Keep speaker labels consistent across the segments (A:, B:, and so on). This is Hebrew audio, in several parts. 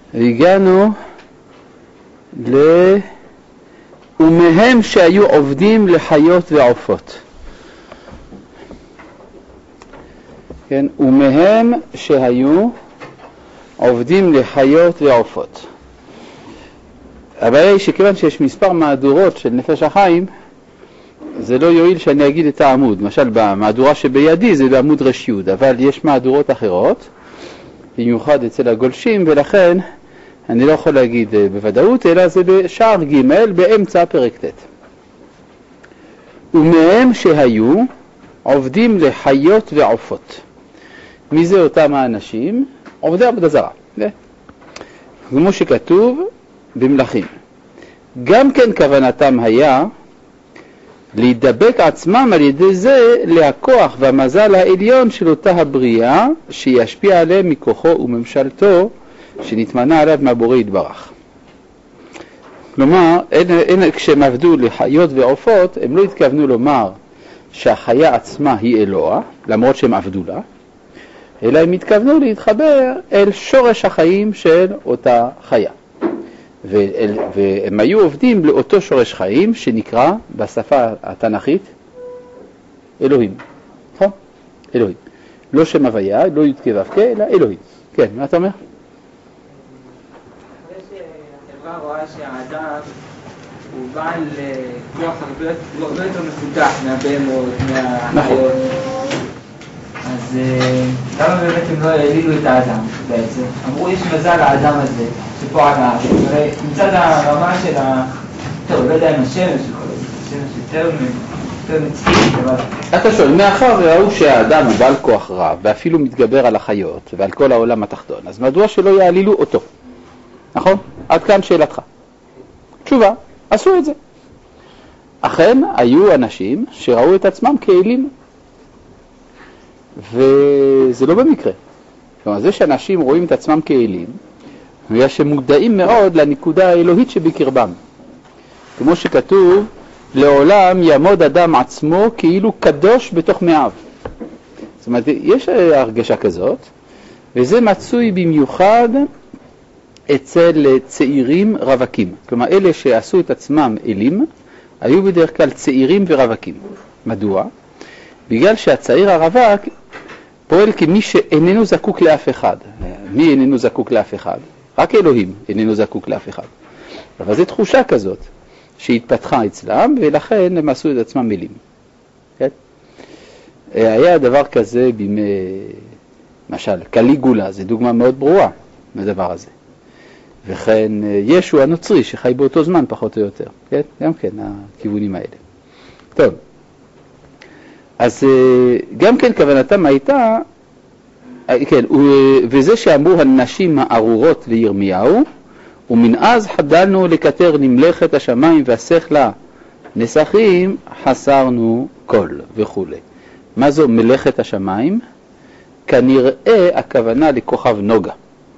A: והגענו ומהם שהיו עובדים לחיות ועופות. כן, ומהם שהיו עובדים לחיות ועופות. הבעיה היא שכיוון שיש מספר מהדורות של נפש החיים, זה לא יועיל שאני אגיד את העמוד. למשל, במהדורה שבידי זה בעמוד רשיות, אבל יש מהדורות אחרות, במיוחד אצל הגולשים, ולכן אני לא יכול להגיד בוודאות, אלא זה בשער ג' באמצע פרק ט'. ומהם שהיו עובדים לחיות ועופות. מי זה אותם האנשים? עובדי עבודה זרה. כמו שכתוב במלכים. גם כן כוונתם היה להידבק עצמם על ידי זה להכוח והמזל העליון של אותה הבריאה שישפיע עליהם מכוחו וממשלתו שנתמנה עליו מהבורא יתברך. כלומר, כשהם עבדו לחיות ועופות, הם לא התכוונו לומר שהחיה עצמה היא אלוה, למרות שהם עבדו לה, אלא הם התכוונו להתחבר אל שורש החיים של אותה חיה. והם היו עובדים לאותו שורש חיים שנקרא בשפה התנ"כית אלוהים. נכון? אלוהים. לא שם הוויה, לא י' כ' ו' כ', אלא אלוהים. כן, מה אתה אומר?
B: אחרי שהחברה רואה שהאדם הוא בעל כוח הרבה יותר מפותח מהבהמות, מהחיות, אז למה באמת הם לא העלילו את האדם בעצם? אמרו יש מזל לאדם הזה שפה על האדם, הרי מצד הרמה של טוב, לא יודע אם השמש יותר מצחיק, אבל
A: אתה שואל, מאחר ראו שהאדם הוא בעל כוח רב ואפילו מתגבר על החיות ועל כל העולם התחתון, אז מדוע שלא יעלילו אותו? נכון? עד כאן שאלתך. תשובה, עשו את זה. אכן היו אנשים שראו את עצמם כאלים, וזה לא במקרה. כלומר, זה שאנשים רואים את עצמם כאלים, בגלל שמודעים מאוד לנקודה האלוהית שבקרבם. כמו שכתוב, לעולם יעמוד אדם עצמו כאילו קדוש בתוך מאיו. זאת אומרת, יש הרגשה כזאת, וזה מצוי במיוחד אצל צעירים רווקים. כלומר, אלה שעשו את עצמם אלים, היו בדרך כלל צעירים ורווקים. מדוע? בגלל שהצעיר הרווק פועל כמי שאיננו זקוק לאף אחד. מי איננו זקוק לאף אחד? רק אלוהים איננו זקוק לאף אחד. אבל זו תחושה כזאת שהתפתחה אצלם, ולכן הם עשו את עצמם אלים. כן? היה דבר כזה בימי, למשל, קליגולה, זו דוגמה מאוד ברורה מהדבר הזה. וכן ישו הנוצרי שחי באותו זמן פחות או יותר. כן? גם כן, הכיוונים האלה. טוב. אז גם כן כוונתם הייתה, כן, וזה שאמרו הנשים הארורות לירמיהו, ומן אז חדלנו לקטר למלאכת השמיים והשכלה נסחים, חסרנו קול וכו'. מה זו מלאכת השמיים? כנראה הכוונה לכוכב נוגה.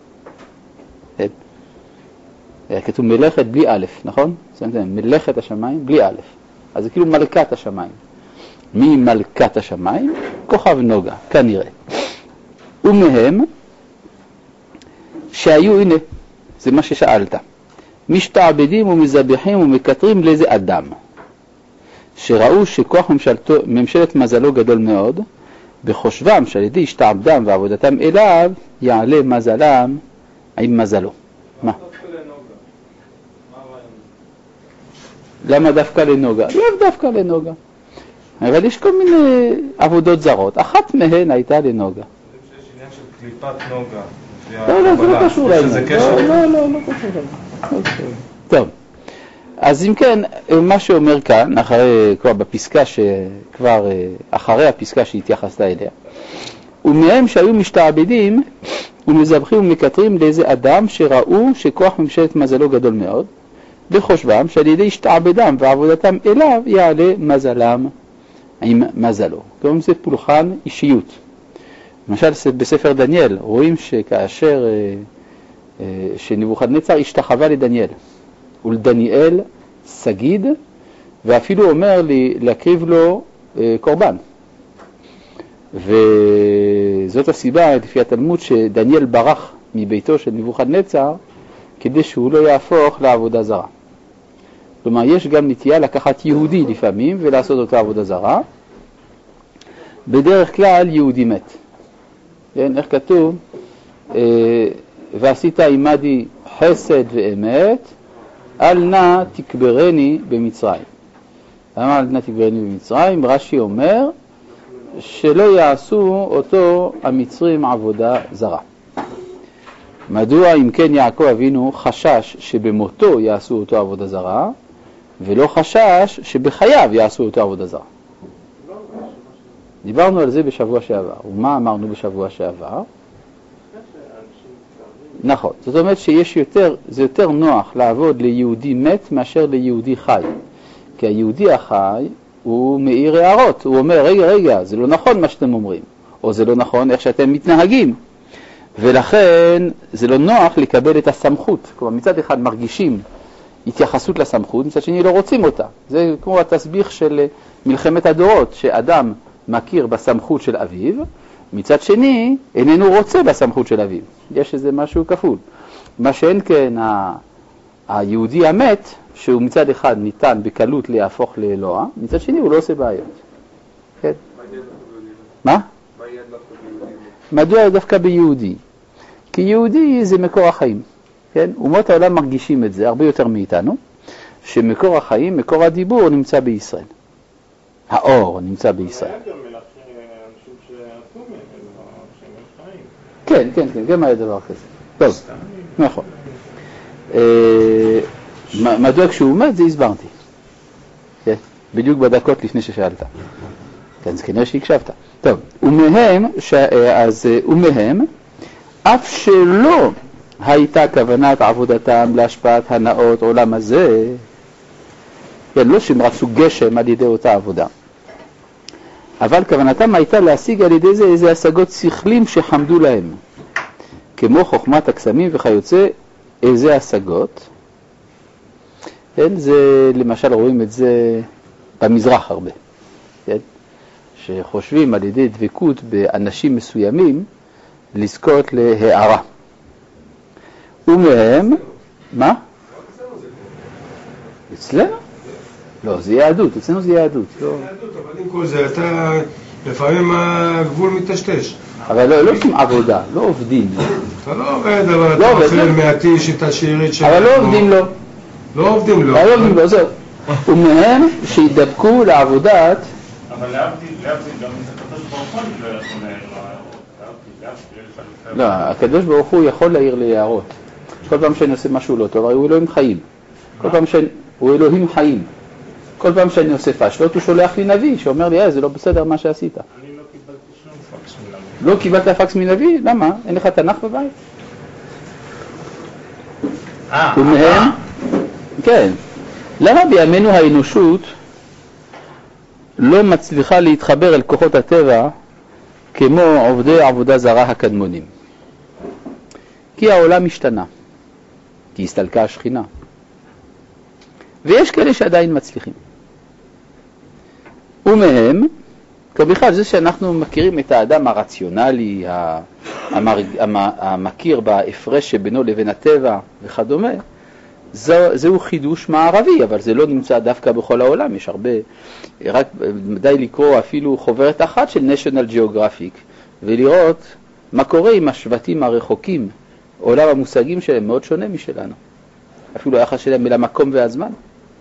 A: כתוב מלאכת בלי א', נכון? מלאכת השמיים בלי א'. אז זה כאילו מלכת השמיים. מי מלכת השמיים? כוכב נוגה, כנראה. ומהם שהיו, הנה, זה מה ששאלת, משתעבדים ומזבחים ומקטרים לאיזה אדם, שראו שכוח ממשלת מזלו גדול מאוד, בחושבם שעל ידי השתעבדם ועבודתם אליו, יעלה מזלם עם מזלו. מה? למה דווקא לנוגה? לא דווקא לנוגה. אבל יש כל מיני עבודות זרות. אחת מהן הייתה לנוגה.
C: יש עניין של קליפת נוגה.
A: לא, זה לא קשור לעניין. לא קשור לעניין. טוב. אז אם כן, מה שאומר כאן, כבר בפסקה אחרי הפסקה שהתייחסת אליה, ומהם שהיו משתעבדים ומזבחים ומקטרים לאיזה אדם שראו שכוח ממשלת מזלו גדול מאוד, בחושבם שעל ידי השתעבדם ועבודתם אליו יעלה מזלם עם מזלו. כלומר זה פולחן אישיות. למשל בספר דניאל רואים שכאשר שנבוכדנצר השתחווה לדניאל ולדניאל סגיד, ואפילו אומר לי להקריב לו קורבן. וזאת הסיבה לפי התלמוד שדניאל ברח מביתו של נבוכדנצר כדי שהוא לא יהפוך לעבודה זרה. כלומר, יש גם נטייה לקחת יהודי לפעמים ולעשות אותו עבודה זרה. בדרך כלל יהודי מת. כן, איך כתוב? ועשית עמדי חסד ואמת, אל נא תקברני במצרים. למה אל נא תקברני במצרים? רש"י אומר שלא יעשו אותו המצרים עבודה זרה. מדוע אם כן יעקב אבינו חשש שבמותו יעשו אותו עבודה זרה, ולא חשש שבחייו יעשו אותו עבודה זרה? דיברנו על זה בשבוע שעבר. ומה אמרנו בשבוע שעבר? נכון. זאת אומרת זה יותר נוח לעבוד ליהודי מת מאשר ליהודי חי. כי היהודי החי הוא מאיר הערות. הוא אומר, רגע, זה לא נכון מה שאתם אומרים. או זה לא נכון איך שאתם מתנהגים. ולכן זה לא נוח לקבל את הסמכות. כלומר, מצד אחד מרגישים התייחסות לסמכות, מצד שני לא רוצים אותה. זה כמו התסביך של מלחמת הדורות, שאדם מכיר בסמכות של אביו, מצד שני איננו רוצה בסמכות של אביו. יש איזה משהו כפול. מה שאין כן היהודי המת, שהוא מצד אחד ניתן בקלות להפוך לאלוה, מצד שני הוא לא עושה בעיות. כן? מה? מדוע דווקא ביהודי? כי יהודי זה מקור החיים. כן? אומות העולם מרגישים את זה הרבה יותר מאיתנו, שמקור החיים, מקור הדיבור נמצא בישראל. האור נמצא בישראל. כן, גם היה דבר כזה. טוב, נכון. מדוע כשהוא מת זה הסברתי. כן? בדיוק בדקות לפני ששאלת. כן, זה כנראה שהקשבת. טוב, ומהם, אף שלא הייתה כוונת עבודתם להשפעת הנאות עולם הזה, כן, לא שהם רצו גשם על ידי אותה עבודה, אבל כוונתם הייתה להשיג על ידי זה איזה השגות שכלים שחמדו להם, כמו חוכמת הקסמים וכיוצא איזה השגות. כן, זה למשל רואים את זה במזרח הרבה, כן? שחושבים על ידי דבקות באנשים מסוימים לזכות להערה. ומהם, מה? אצלנו? לא, זה יהדות, אצלנו זה יהדות.
D: אבל עם כל זה, אתה לפעמים הגבול מתשתש.
A: אבל לא עושים עבודה, לא עובדים.
D: אתה לא עובד, אבל אתה אוכל מעטיש את השירית שלנו.
A: אבל לא עובדים לו.
D: לא עובדים לו.
A: לא עובדים לו, זהו. ומהם שידבקו לעבודת...
C: אבל להבדיל גם את הקדוש ברוך הוא לא יכול להעיר.
A: לא, הקדוש ברוך הוא יכול להעיר ליערות. כל פעם שאני עושה משהו לא טוב, הוא אלוהים חיים. הוא אלוהים חיים. כל פעם שאני עושה פשלות, הוא שולח לי נביא, שאומר לי, זה לא בסדר מה שעשית.
C: אני לא קיבלתי שום פקס מנביא.
A: לא קיבלת פקס מנביא? למה? אין לך תנ"ך בבית? ומהם? כן. למה בימינו האנושות לא מצליחה להתחבר אל כוחות הטבע כמו עובדי עבודה זרה הקדמונים? כי העולם השתנה, כי הסתלקה השכינה. ויש כאלה שעדיין מצליחים. ומהם, כבכלל זה שאנחנו מכירים את האדם הרציונלי, המכיר בהפרש שבינו לבין הטבע וכדומה, זהו חידוש מערבי, אבל זה לא נמצא דווקא בכל העולם. יש הרבה, רק די לקרוא אפילו חוברת אחת של National Geographic, ולראות מה קורה עם השבטים הרחוקים. עולם המושגים שלהם מאוד שונה משלנו. אפילו היחס שלהם אל המקום והזמן.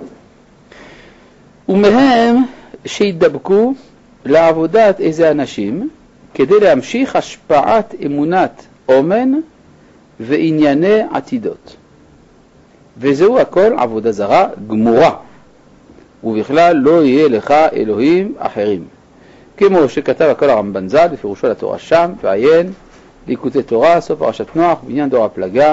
A: ומהם שידבקו לעבודת איזה אנשים, כדי להמשיך השפעת אמונת אומן וענייני עתידות. וזהו הכל עבודה זרה גמורה, ובכלל לא יהיה לך אלוהים אחרים. כמו שכתב הכל הרמב"ן ז"ל בפירושו לתורה שם, ועיין ליקוטי תורה, סוף פרשת נוח, בעניין דור הפלגה,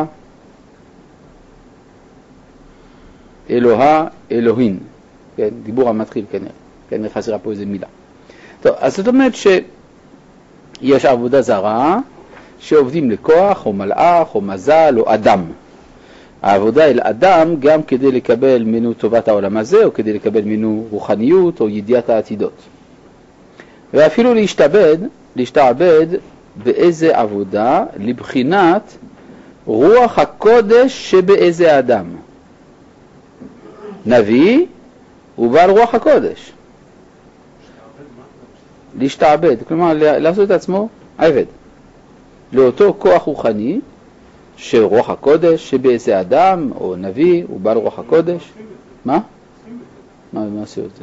A: אלוהה אלוהין. כן, דיבור המתחיל כנראה חסרה פה איזה מילה. טוב, אז זאת אומרת שיש עבודה זרה שעובדים לכוח או מלאך או מזל או אדם. העבודה אל אדם גם כדי לקבל ממנו טובת העולם הזה, או כדי לקבל ממנו רוחניות או ידיעת העתידות. ואפילו להשתעבד באיזה עבודה לבחינת רוח הקודש שבאיזה אדם. נביא הוא בעל רוח הקודש. להשתעבד, כלומר לעשות את עצמו עבד. לאותו כוח רוחני של רוח הקודש שבאיזה אדם או נביא הוא בעל רוח הקודש. מה? מה עשו את זה?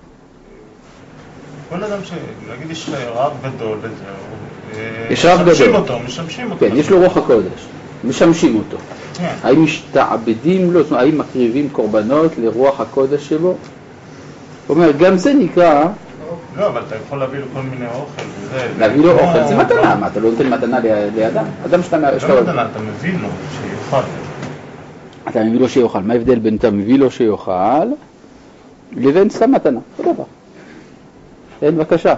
C: כל אדם להגיד יש רב גדול
A: יש רב גדול.
C: משמשים אותו.
A: כן, יש לו רוח הקודש. משמשים אותו.
C: כן.
A: האם משתעבדים לו, זאת אומרת, האם מקריבים קורבנות לרוח הקודש שבו? הוא אומר, גם זה נקרא...
C: לא, אבל אתה יכול להביא לו כל מיני אוכל וזה...
A: להביא לו אוכל, זה מתנה, מה, אתה לא נותן מתנה לידם? אדם שאתה...
C: לא מתנה, אתה מביא לו שיוכל.
A: אתה מביא לו שיוכל, מה ההבדל בין אתה מביא לו שיוכל לבין סתם מתנה? אותו דבר. כן, בבקשה.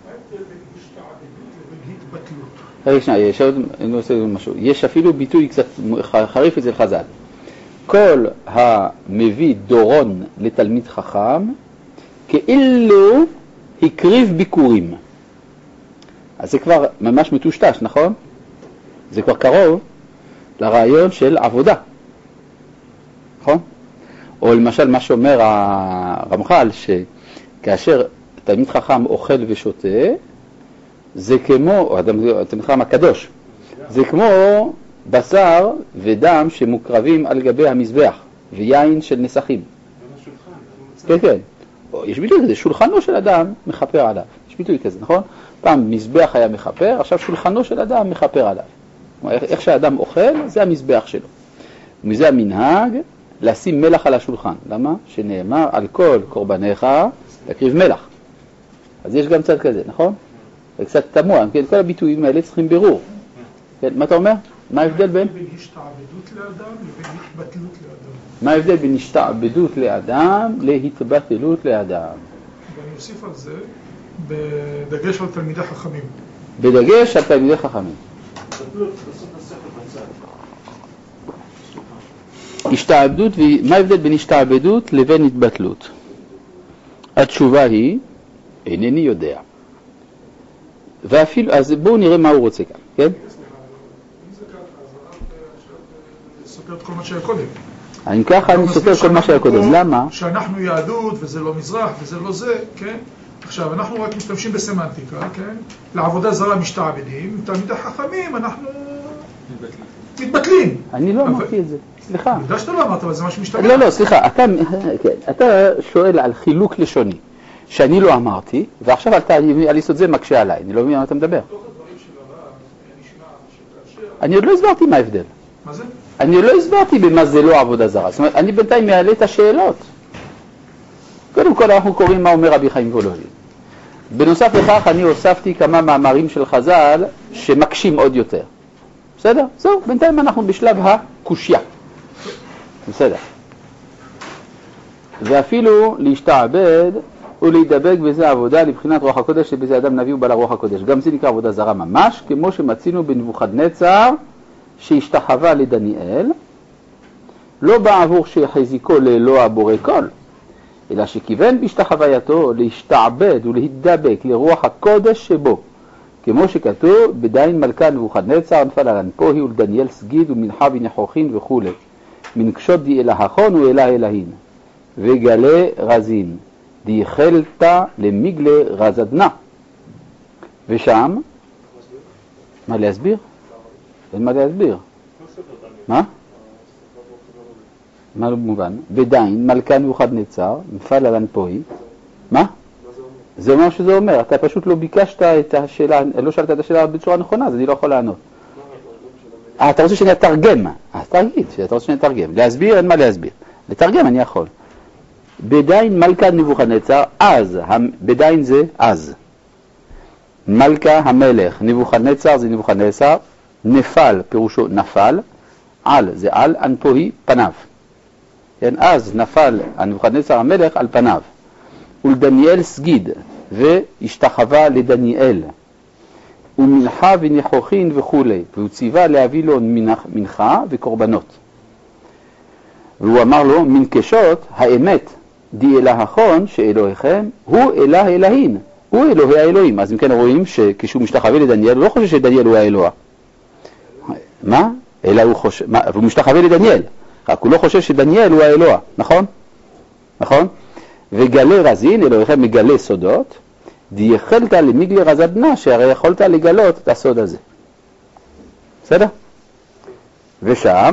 A: רגע שנייה, אני רוצה להגיד משהו. יש אפילו ביטוי קצת חריף אצל חז"ל. כל המביא דורון לתלמיד חכם, כאילו הקריב ביקורים. אז זה כבר ממש מטושטש, נכון? זה כבר קרוב לרעיון של עבודה. נכון? או למשל מה שאומר הרמח"ל, שכאשר תלמיד חכם אוכל ושותה, זה כמו, תלמיד חכם הקדוש, זה כמו בשר ודם שמוקרבים על גבי המזבח, ויין של נסכים. כן, כן. יש ביטוי כזה, שולחנו של אדם מחפר עליו. יש ביטוי כזה, נכון? פעם מזבח היה מחפר, עכשיו שולחנו של אדם מחפר עליו. איך שהאדם אוכל, זה המזבח שלו. ומזה המנהג לשים מלח על השולחן. למה? שנאמר על כל קורבניך להקריב מלח. אז יש גם צד כזה, נכון? זה קצת תמוה, כן? כל הביטויים האלה צריכים בירור. כן? מה אתה אומר? מה ההבדל בין?
E: בין השתעבדות לאדם לבין התבטלות לאדם.
A: מה ההבדל בין השתעבדות לאדם להתבטלות לאדם?
E: ואני אוסיף על זה בדגש על תלמידי חכמים.
A: בדגש על תלמידי חכמים. השתעבדות, מה ההבדל בין השתעבדות לבין התבטלות? התשובה היא, אינני יודע. ואפילו, אז בואו נראה מה הוא רוצה כאן, כן?
E: אם זה ככה, אז הרב סופר את כל מה שהיה קודם.
A: אם ככה אני סופר כל מה שהיה קודם, למה?
E: שאנחנו יהדות וזה לא מזרח וזה לא זה, כן? עכשיו, אנחנו רק משתמשים בסמנטיקה, כן? לעבודה זרה משתעבדים, תלמידי חכמים, אנחנו מתבטלים.
A: אני לא אמרתי את זה, סליחה.
E: אני יודע שאתה לא אמרת, אבל זה מה שמשתמש.
A: לא, סליחה, אתה שואל על חילוק לשוני, שאני לא אמרתי, ועכשיו אתה על יסוד זה מקשה עליי, אני לא מבין מה אתה מדבר.
E: בתוך הדברים של הרב, נשמע שכאשר...
A: אני עוד לא הסברתי מה ההבדל.
E: מה זה?
A: אני עוד לא הסברתי במה זה לא עבודה זרה, זאת אומרת, אני בינתיים מעלה את השאלות. קודם כל אנחנו קוראים מה אומר רבי חיים וולוז'ין. בנוסף לכך אני הוספתי כמה מאמרים של חז"ל שמקשים עוד יותר. בסדר? זהו, בינתיים אנחנו בשלב הקושיה. בסדר. ואפילו להשתעבד ולהידבק בזה עבודה לבחינת רוח הקודש שבזה אדם נביא ובעל רוח הקודש. גם זה נקרא עבודה זרה ממש, כמו שמצינו בנבוכדנצר שהשתחווה לדניאל, לא בעבור שהחזיקו לאלוה בורא כל, אלא שכיוון בהשתחווייתו להשתעבד ולהידבק לרוח הקודש שבו, כמו שכתוב בדין מלכה נבוכדנצר נפל על אנפוהי ולדניאל סגיד ומנחה ונחוכין וכו', מנקשות די אלהכון ואלה אלהין וגלה רזין דיחלתה למיגלה רזדנה. ושם מה להסביר? אין מה להסביר. מה? מה לא מובן? בדין מלכה נבוכדנצר נפל על אנפוהי. מה? זה אומר שזה אומר, אתה פשוט לא ביקשת את השאלה, לא שאלת את השאלה בצורה נכונה, אז אני לא יכול לענות. אתה רוצה שאני אתרגם? תגיד, אתה רוצה שאני אתרגם. להסביר, אין מה להסביר. לתרגם אני יכול. בדין מלכה נבוכדנצר, אז, בדין זה אז. מלכה המלך, נבוכדנצר זה נבוכדנצר, נפל פירושו נפל, על זה על, אנפוהי פניו. כן, אז נפל נבוכדנצר המלך על פניו. ולדניאל סגיד, והשתחווה לדניאל. ומנחה וניחוכין וכו'. והוא ציווה להביא לו מנחה וקורבנות. והוא אמר לו, מנקשות האמת די אלהכון שאלוהיכם הוא אלה אלהין, הוא אלוהי האלוהים. אז אם כן רואים שכשהוא משתחווה לדניאל, הוא לא חושב שדניאל הוא האלוה. מה? אלא הוא חושב, והוא משתחווה לדניאל, רק הוא לא חושב שדניאל הוא האלוה, נכון? נכון? וגלה רזין, אלוהיכם מגלה סודות, דייחלת למיגלי רזדנה, שהרי יכולת לגלות את הסוד הזה. בסדר? ושם,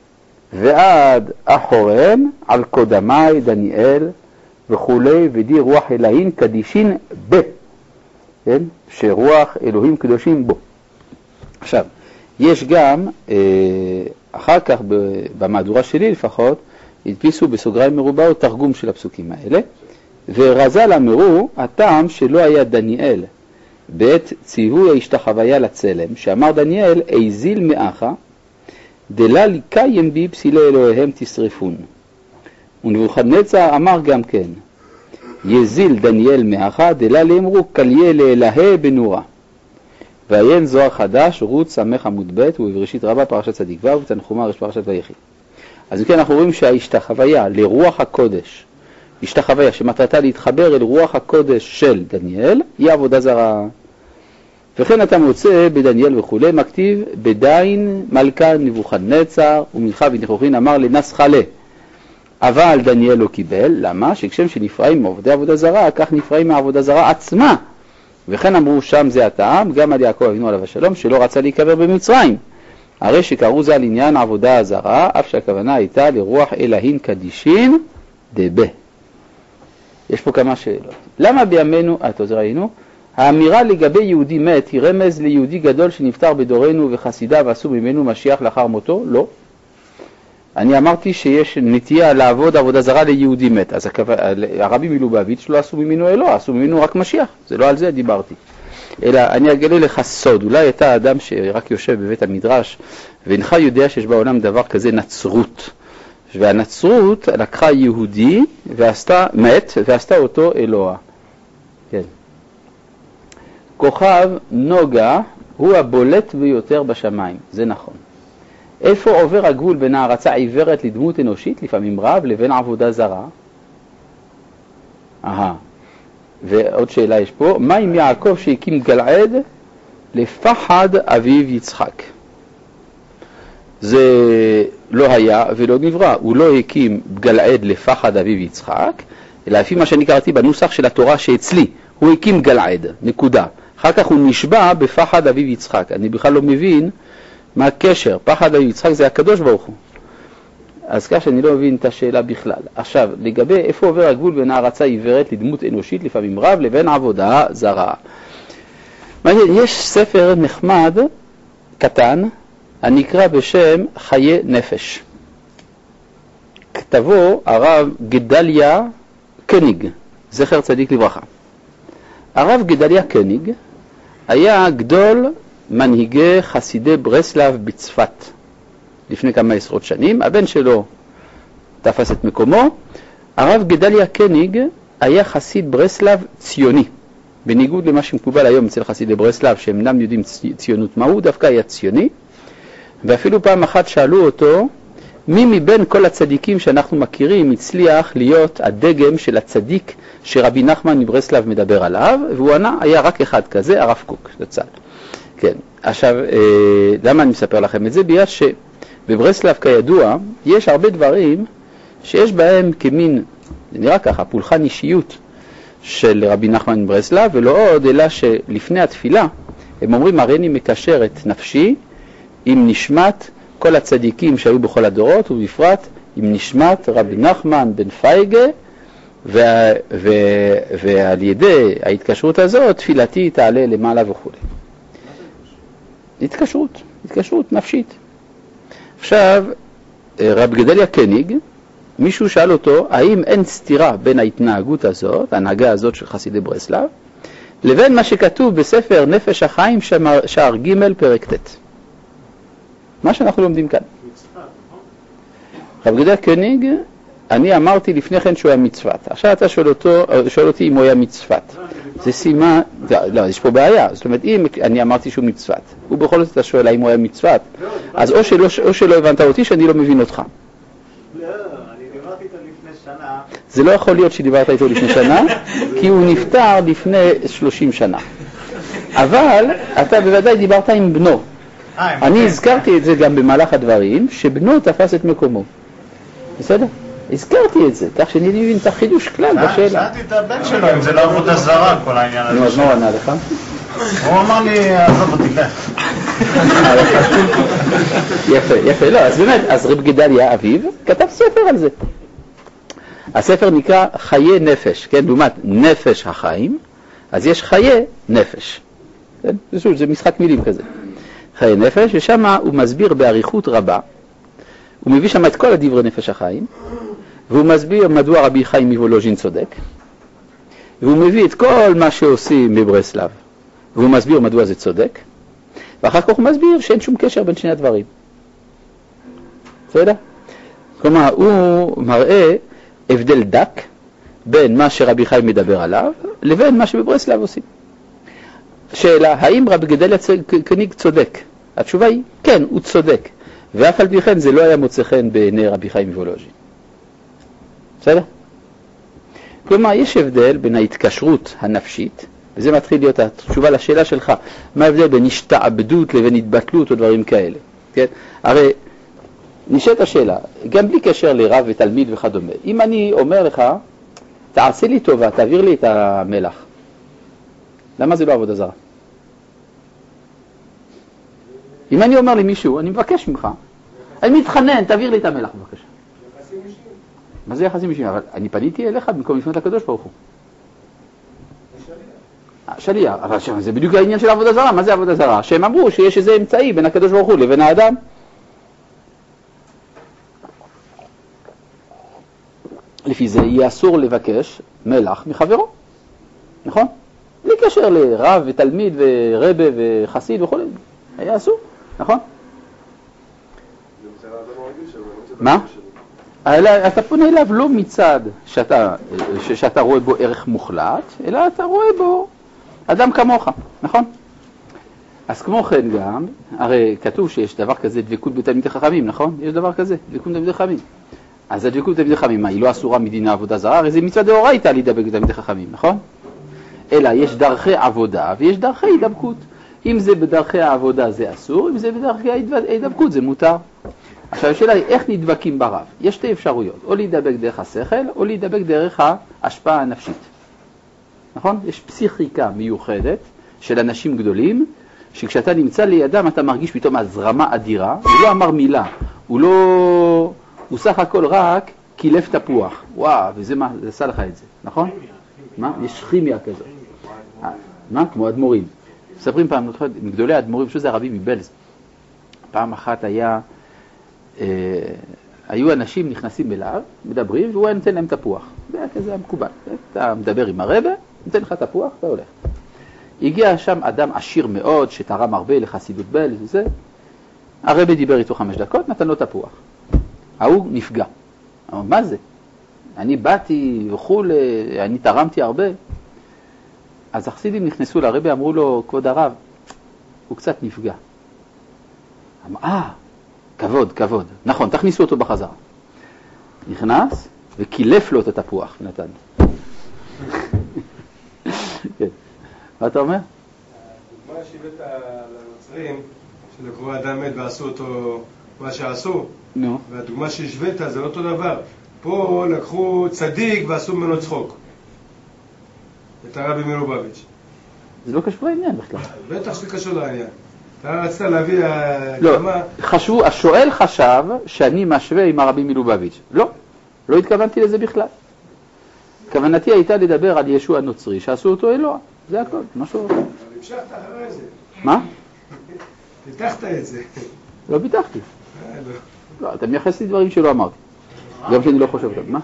A: ועד אחורן על קודמי דניאל וכולי, ודי רוח אלוהים קדישין ב, כן? שרוח אלוהים קדושים בו. עכשיו, יש גם, אחר כך במהדורה שלי לפחות, הדפיסו בסוגריים מרובע תרגום של הפסוקים האלה, ורז"ל אמרו, הטעם שלא היה דניאל בעת ציווי ההשתחוויה לצלם, שאמר דניאל, איזיל מאחה, דלה לקיים בי פסילי אלוהיהם תשרפון. ונבוכדנצר אמר גם כן, יזיל דניאל מאחה, דלה לאמרו, קליה לאלהה בנורה. ועיין זוהר חדש, רות סמך עמוד ב' ובראשית רבה פרשת צדיק ו' ותנחומה ראש פרשת ויחי. אז כן, אנחנו רואים שההשתחוויה לרוח הקודש, השתחוויה שמטרתה להתחבר אל רוח הקודש של דניאל, היא עבודה זרה. וכן אתה מוצא בדניאל וכולי, מכתיב בדין מלכה נבוכדנצר ומלכה ונכוחין אמר לנסחלה. אבל דניאל לא קיבל, למה? שכשם שנפרעים מעובדי עבודה זרה, כך נפרעים מהעבודה זרה עצמה. וכן אמרו שם זה הטעם, גם על יעקב אבינו עליו השלום, שלא רצה להיקבר במצרים. הרי שקראו זה על עניין עבודה הזרה, אף שהכוונה הייתה לרוח אלוהים קדישין דבה. יש פה כמה שאלות. למה בימינו, ראינו, האמירה לגבי יהודי מת היא רמז ליהודי גדול שנפטר בדורנו וחסידיו עשו ממנו משיח לאחר מותו? לא. אני אמרתי שיש נטייה לעבוד עבודה זרה ליהודי מת, אז הרבי מלובביץ' לא עשו ממנו אלוה, עשו ממנו רק משיח, זה לא על זה דיברתי. אלא אני אגלה לך סוד, אולי אתה אדם שרק יושב בבית המדרש ואינך יודע שיש בעולם דבר כזה נצרות, והנצרות לקחה יהודי ועשתה מת ועשתה אותו אלוה. כן. כוכב נוגה הוא הבולט ביותר בשמיים, זה נכון. איפה עובר הגבול בין הערצה עיוורת לדמות אנושית, לפעמים רב, לבין עבודה זרה? ועוד שאלה יש פה, מה עם יעקב שהקים גלעד לפחד אביו יצחק? זה לא היה ולא נברא, הוא לא הקים גלעד לפחד אביו יצחק, אלא לפי מה שאני קראתי בנוסח של התורה שאצלי, הוא הקים גלעד, נקודה. אחר כך הוא נשבע בפחד אביו יצחק. אני בכלל לא מבין מה הקשר, פחד אביו יצחק זה הקדוש ברוך הוא. אז כך שאני לא מבין את השאלה בכלל. עכשיו, לגבי איפה עובר הגבול בין הערצה עיוורת לדמות אנושית, לפעמים רב, לבין עבודה זרה. יש ספר נחמד, קטן, הנקרא בשם חיי נפש. כתבו הרב גדליה קניג, זכר צדיק לברכה. הרב גדליה קניג היה גדול מנהיגי חסידי ברסלב בצפת לפני כמה עשרות שנים. הבן שלו תפס את מקומו. הרב גדליה קניג היה חסיד ברסלב ציוני, בניגוד למה שמקובל היום אצל חסידי ברסלב שהם אינם יודעים ציונות מה הוא, דווקא היה ציוני. ואפילו פעם אחת שאלו אותו מי מבין כל הצדיקים שאנחנו מכירים הצליח להיות הדגם של הצדיק שרבי נחמן מברסלב מדבר עליו, והוא ענה, היה רק אחד כזה, הרב קוק, לצד. כן, עכשיו, למה אני מספר לכם את זה? בגלל שבברסלב כידוע, יש הרבה דברים שיש בהם כמין, זה נראה ככה, פולחן אישיות של רבי נחמן מברסלב, ולא עוד, אלא שלפני התפילה, הם אומרים, הריני מקשר את נפשי עם נשמת כל הצדיקים שהיו בכל הדורות, ובפרט עם נשמת רבי נחמן בן פייגה, ועל ידי ההתקשרות הזאת, תפילתי תעלה למעלה וכו'. התקשרות נפשית. עכשיו, רב גדליה קניג, מישהו שאל אותו, האם אין סתירה בין ההתנהגות הזאת, ההנהגה הזאת של חסידי ברסלב, לבין מה שכתוב בספר נפש החיים שער ג' פרק ט'. מה שאנחנו לומדים כאן. רב גדליה קניג, אני אמרתי לפני כן שהוא היה מצפת. עכשיו אתה שואל אותי אם הוא היה מצפת. זה סימן, לא, יש פה בעיה. זאת אומרת, אם אני אמרתי שהוא מצפת, ובכל זאת אתה שואל האם הוא היה מצפת, אז או שלא הבנת אותי שאני לא מבין אותך.
F: לא, אני דיברתי איתו לפני שנה.
A: זה לא יכול להיות שדיברת איתו לפני שנה, כי הוא נפטר לפני 30 שנה. אבל אתה בוודאי דיברת עם בנו. אני הזכרתי את זה גם במהלך הדברים, שבנו תפס את מקומו. בסדר? הזכרתי את זה, כך שאני מבין את החידוש כלל בשאלה.
C: שאלתי את הבן שלו, אם זה לא עבודה זרה, כל העניין הזה.
A: נו, אז מה הוא ענה לך?
C: הוא אמר לי, עזוב אותי, לך.
A: יפה, לא, אז באמת, אז רב גדליה אביו כתב ספר על זה. הספר נקרא חיי נפש, כן? לעומת נפש החיים, אז יש חיי נפש. כן? זה משחק מילים כזה. חיי נפש, ושם הוא מסביר באריכות רבה, הוא מביא שם את כל הדברי נפש החיים, והוא מסביר מדוע רבי חיים מוולוז'ין צודק, והוא מביא את כל מה שעושים בברסלב, והוא מסביר מדוע זה צודק, ואחר כך הוא מסביר שאין שום קשר בין שני הדברים. בסדר? כלומר, הוא מראה הבדל דק בין מה שרבי חיים מדבר עליו לבין מה שבברסלב עושים. שאלה, האם רבי גדליה קניג צודק? התשובה היא, כן, הוא צודק. ואף על פי כן זה לא היה מוצא חן בעיני רבי חיים מוולוז'ין. בסדר? כלומר, יש הבדל בין ההתקשרות הנפשית, וזה מתחיל להיות התשובה לשאלה שלך, מה ההבדל בין השתעבדות לבין התבטלות או דברים כאלה. כן? הרי נשאלת השאלה, גם בלי קשר לרב ותלמיד וכדומה, אם אני אומר לך, תעשה לי טובה, תעביר לי את המלח, למה זה לא עבודה זרה? אם אני אומר למישהו, אני מבקש ממך, אני מתחנן, תעביר לי את המלח בבקשה. יחסים אישיים. מה זה יחסים אישיים? אבל אני פניתי אליך במקום לפנות לקדוש ברוך הוא. שליח. אבל זה בדיוק העניין של עבודה זרה. מה זה עבודה זרה? שהם אמרו שיש איזה אמצעי בין הקדוש ברוך הוא לבין האדם. לפי זה יהיה אסור לבקש מלח מחברו. נכון? בלי קשר לרב ותלמיד ורבא וחסיד וכו'. היה אסור, נכון? מה? אתה פונה אליו לא מצד שאתה רואה בו ערך מוחלט, אלא אתה רואה בו אדם כמוך, נכון? אז כמו כן גם, הרי כתוב שיש דבר כזה דבקות בתלמידי חכמים, נכון? יש דבר כזה, דבקות בתלמידי חכמים. אז הדבקות בתלמידי חכמים, מה, היא לא אסורה מדינה עבודה זרה? הרי זה מצווה דאורייתא להידבק בתלמידי חכמים, נכון? אלא יש דרכי עבודה ויש דרכי הידבקות. אם זה בדרכי העבודה זה אסור, אם זה בדרכי ההידבקות זה מותר. עכשיו השאלה היא איך נדבקים ברב. יש שתי אפשרויות, או להידבק דרך השכל או להידבק דרך ההשפעה הנפשית. נכון? יש פסיכיקה מיוחדת של אנשים גדולים, שכשאתה נמצא לידם אתה מרגיש פתאום הזרמה אדירה, הוא לא אמר מילה, הוא סך הכל רק קילף תפוח. וואו, וזה מה, זה עשה לך את זה, נכון? מה? יש כימיה כזאת. מה? כמו אדמו"רים. מספרים פעם, מגדולי האדמו"רים, שזה הרבי מבלז. פעם אחת היו אנשים נכנסים אליו, מדברים, והוא היה נותן להם תפוח. זה היה כזה המקובל. אתה מדבר עם הרבא, נותן לך תפוח, אתה הולך. הגיע שם אדם עשיר מאוד, שתרם הרבה לחסידות בלז וזה. הרבא דיבר איתו 5 דקות, נתן לו תפוח. ההוא נפגע. אמר, מה זה? אני באתי וכו', אני תרמתי הרבה. אז החסידים נכנסו לרבא, אמרו לו, כבוד הרב, הוא קצת נפגע. אמר, כבוד, כבוד. נכון, תכניסו אותו בחזרה. נכנס וקילף לו את התפוח, נתן. כן. מה אתה אומר?
D: הדוגמה שהבאת לנוצרים, שלקחו אדם מת ועשו אותו מה שעשו, והדוגמה שהשווית זה לא אותו דבר. פה לקחו צדיק ועשו ממנו צחוק. את הרבי מלובביץ'.
A: זה לא קשור לעניין בכלל.
D: בטח שזה קשור לעניין. אתה רצית להביא
A: לא, חשבו, השואל חשב שאני משווה עם הרבי מלובביץ'. לא התכוונתי לזה בכלל. כוונתי הייתה לדבר על ישוע הנוצרי שעשו אותו אלוה. זה הכל, משהו.
D: אבל המשכת אחרי זה.
A: מה?
D: פיתחת את זה.
A: לא פיתחתי. לא, אתה מייחס לי דברים שלא אמרתי. גם שאני לא חושב אותם. מה?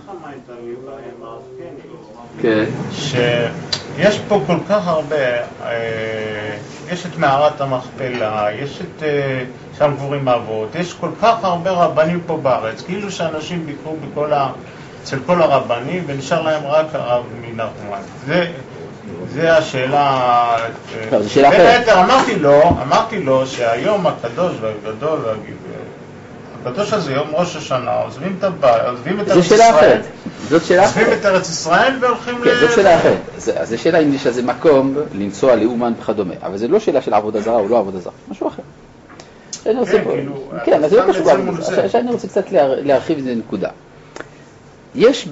A: כן.
C: שיש פה כל כך הרבה, יש את מערת המכפלה, יש את שם גבורים אבות, יש כל כך הרבה רבנים פה בארץ, כאילו שאנשים ביקרו אצל כל הרבנים ונשאר להם רק הרב מנחמן. זה השאלה.
A: זה שאלה אחרת.
C: אמרתי לו שהיום הקדוש והגדול הקדוש הזה, יום ראש השנה, עוזבים את ארץ ישראל.
A: זאת שאלה אחרת.
C: עוזבים את ארץ ישראל והולכים
A: זאת שאלה אחרת. אז זה שאלה אם יש איזה מקום לנסוע לאומן וכדומה. אבל זה לא שאלה של עבודה זרה או לא עבודה זרה. משהו אחר. כן, אז זה לא קשור. עכשיו אני רוצה קצת להרחיב את זה נקודה. יש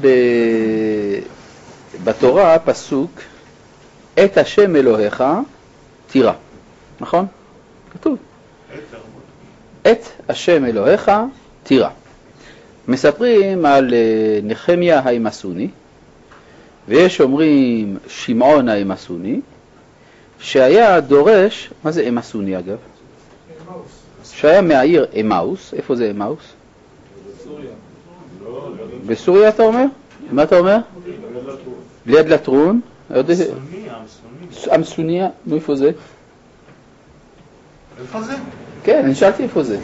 A: בתורה פסוק, את השם אלוהיך תירא, נכון? כתוב. את השם אלוהיך תירא. מספרים על נחמיה האמסוני, ויש אומרים שמעון האמסוני, שהיה דורש, מה זה אמסוני אגב? שהיה מהעיר אמאוס. איפה זה אמאוס? בסוריה. בסוריה אתה אומר? מה אתה אומר? ליד לטרון. אמסוניה, נו איפה זה?
C: איפה זה?
A: כן, אני שאלתי איפה זה.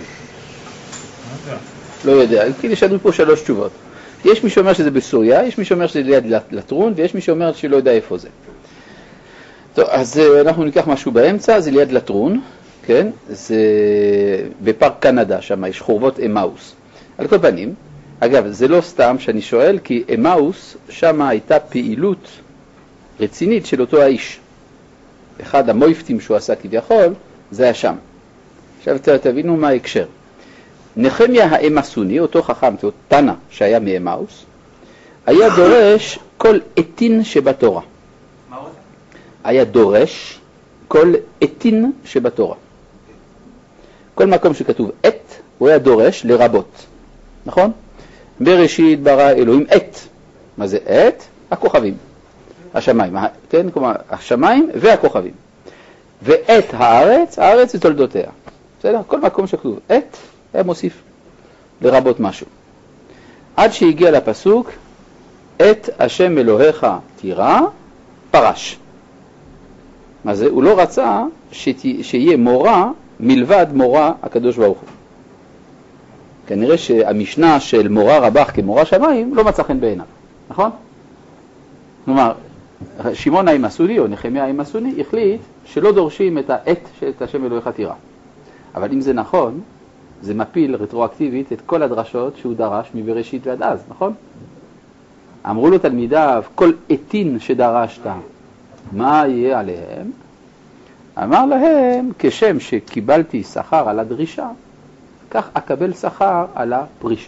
A: לא יודע, כי יש לנו פה 3 תשובות. יש מי שאומר שזה בסוריה, יש מי שאומר שזה ליד לטרון, ויש מי שאומר שלא יודע איפה זה. טוב, אז אנחנו ניקח משהו באמצע, זה ליד לטרון, כן? זה בפארק קנדה, שם יש חורבות אמאוס. על כל פנים, אגב, זה לא סתם שאני שואל, כי אמאוס, שם הייתה פעילות רצינית של אותו האיש. אחד המויפטים שהוא עשה כביכול, זה היה שם. עכשיו תבינו מה ההקשר. נחמיה האמסוני, אותו חכם, אותו תנא שהיה מאמאוס, היה דורש כל עתין שבתורה.
B: מה עוד?
A: היה דורש כל עתין שבתורה. כל מקום שכתוב עת, הוא היה דורש לרבות. נכון? בראשית ברא אלוהים עת. מה זה עת? הכוכבים. השמיים. כן? כלומר, השמיים והכוכבים. ועת הארץ, הארץ זה תולדותיה. בסדר? כל מקום שכתוב עת, היה מוסיף לרבות משהו. עד שהגיע לפסוק, את השם אלוהיך תירא, פרש. מה זה? הוא לא רצה שיהיה מורה מלבד מורה הקדוש ברוך הוא. כנראה שהמשנה של מורה רבח כמורה שמיים לא מצא חן בעיניו, נכון? כלומר, שמעון האמסוני או נחמיה האמסוני החליט שלא דורשים את העת של את השם אלוהיך תירא. אבל אם זה נכון, זה מפיל רטרואקטיבית את כל הדרשות שהוא דרש מבראשית ועד אז, נכון? אמרו לו תלמידיו, כל עתין שדרשת, מה יהיה עליהם? אמר להם, כשם שקיבלתי שכר על הדרישה, כך אקבל שכר על הפרישה.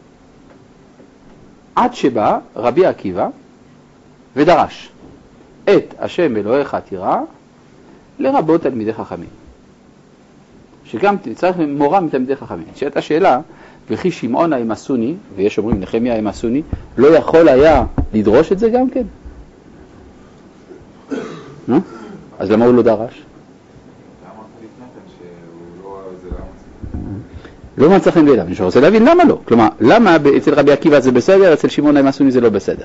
A: עד שבא רבי עקיבא ודרש את השם אלוהיך תירא לרבות תלמידי חכמים. שגם צריך מורה מתלמידי חכמים. שאלת השאלה, וכי שמעון האמסוני, ויש אומרים נחמיה האמסוני, לא יכול היה לדרוש את זה גם כן? אז למה הוא לא דרש? לא מצא חן בעיניו, אני רוצה להבין למה לא. כלומר, למה אצל רבי עקיבא זה בסדר, אצל שמעון האמסוני זה לא בסדר?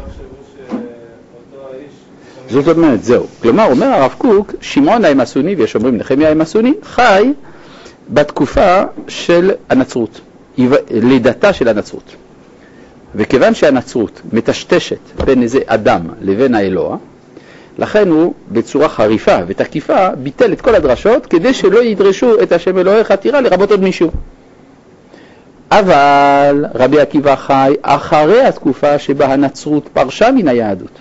A: זאת אומרת, זהו. כלומר, אומר הרב קוק, שמעון האמסוני, ויש אומרים נחמיה האמסוני, חי בתקופה של הנצרות, לידתה של הנצרות. וכיוון שהנצרות מטשטשת בין איזה אדם לבין האלוה, לכן הוא בצורה חריפה ותקיפה ביטל את כל הדרשות כדי שלא ידרשו את השם אלוהיך תירא לרבות עוד מישהו. אבל רבי עקיבא חי אחרי התקופה שבה הנצרות פרשה מן היהדות.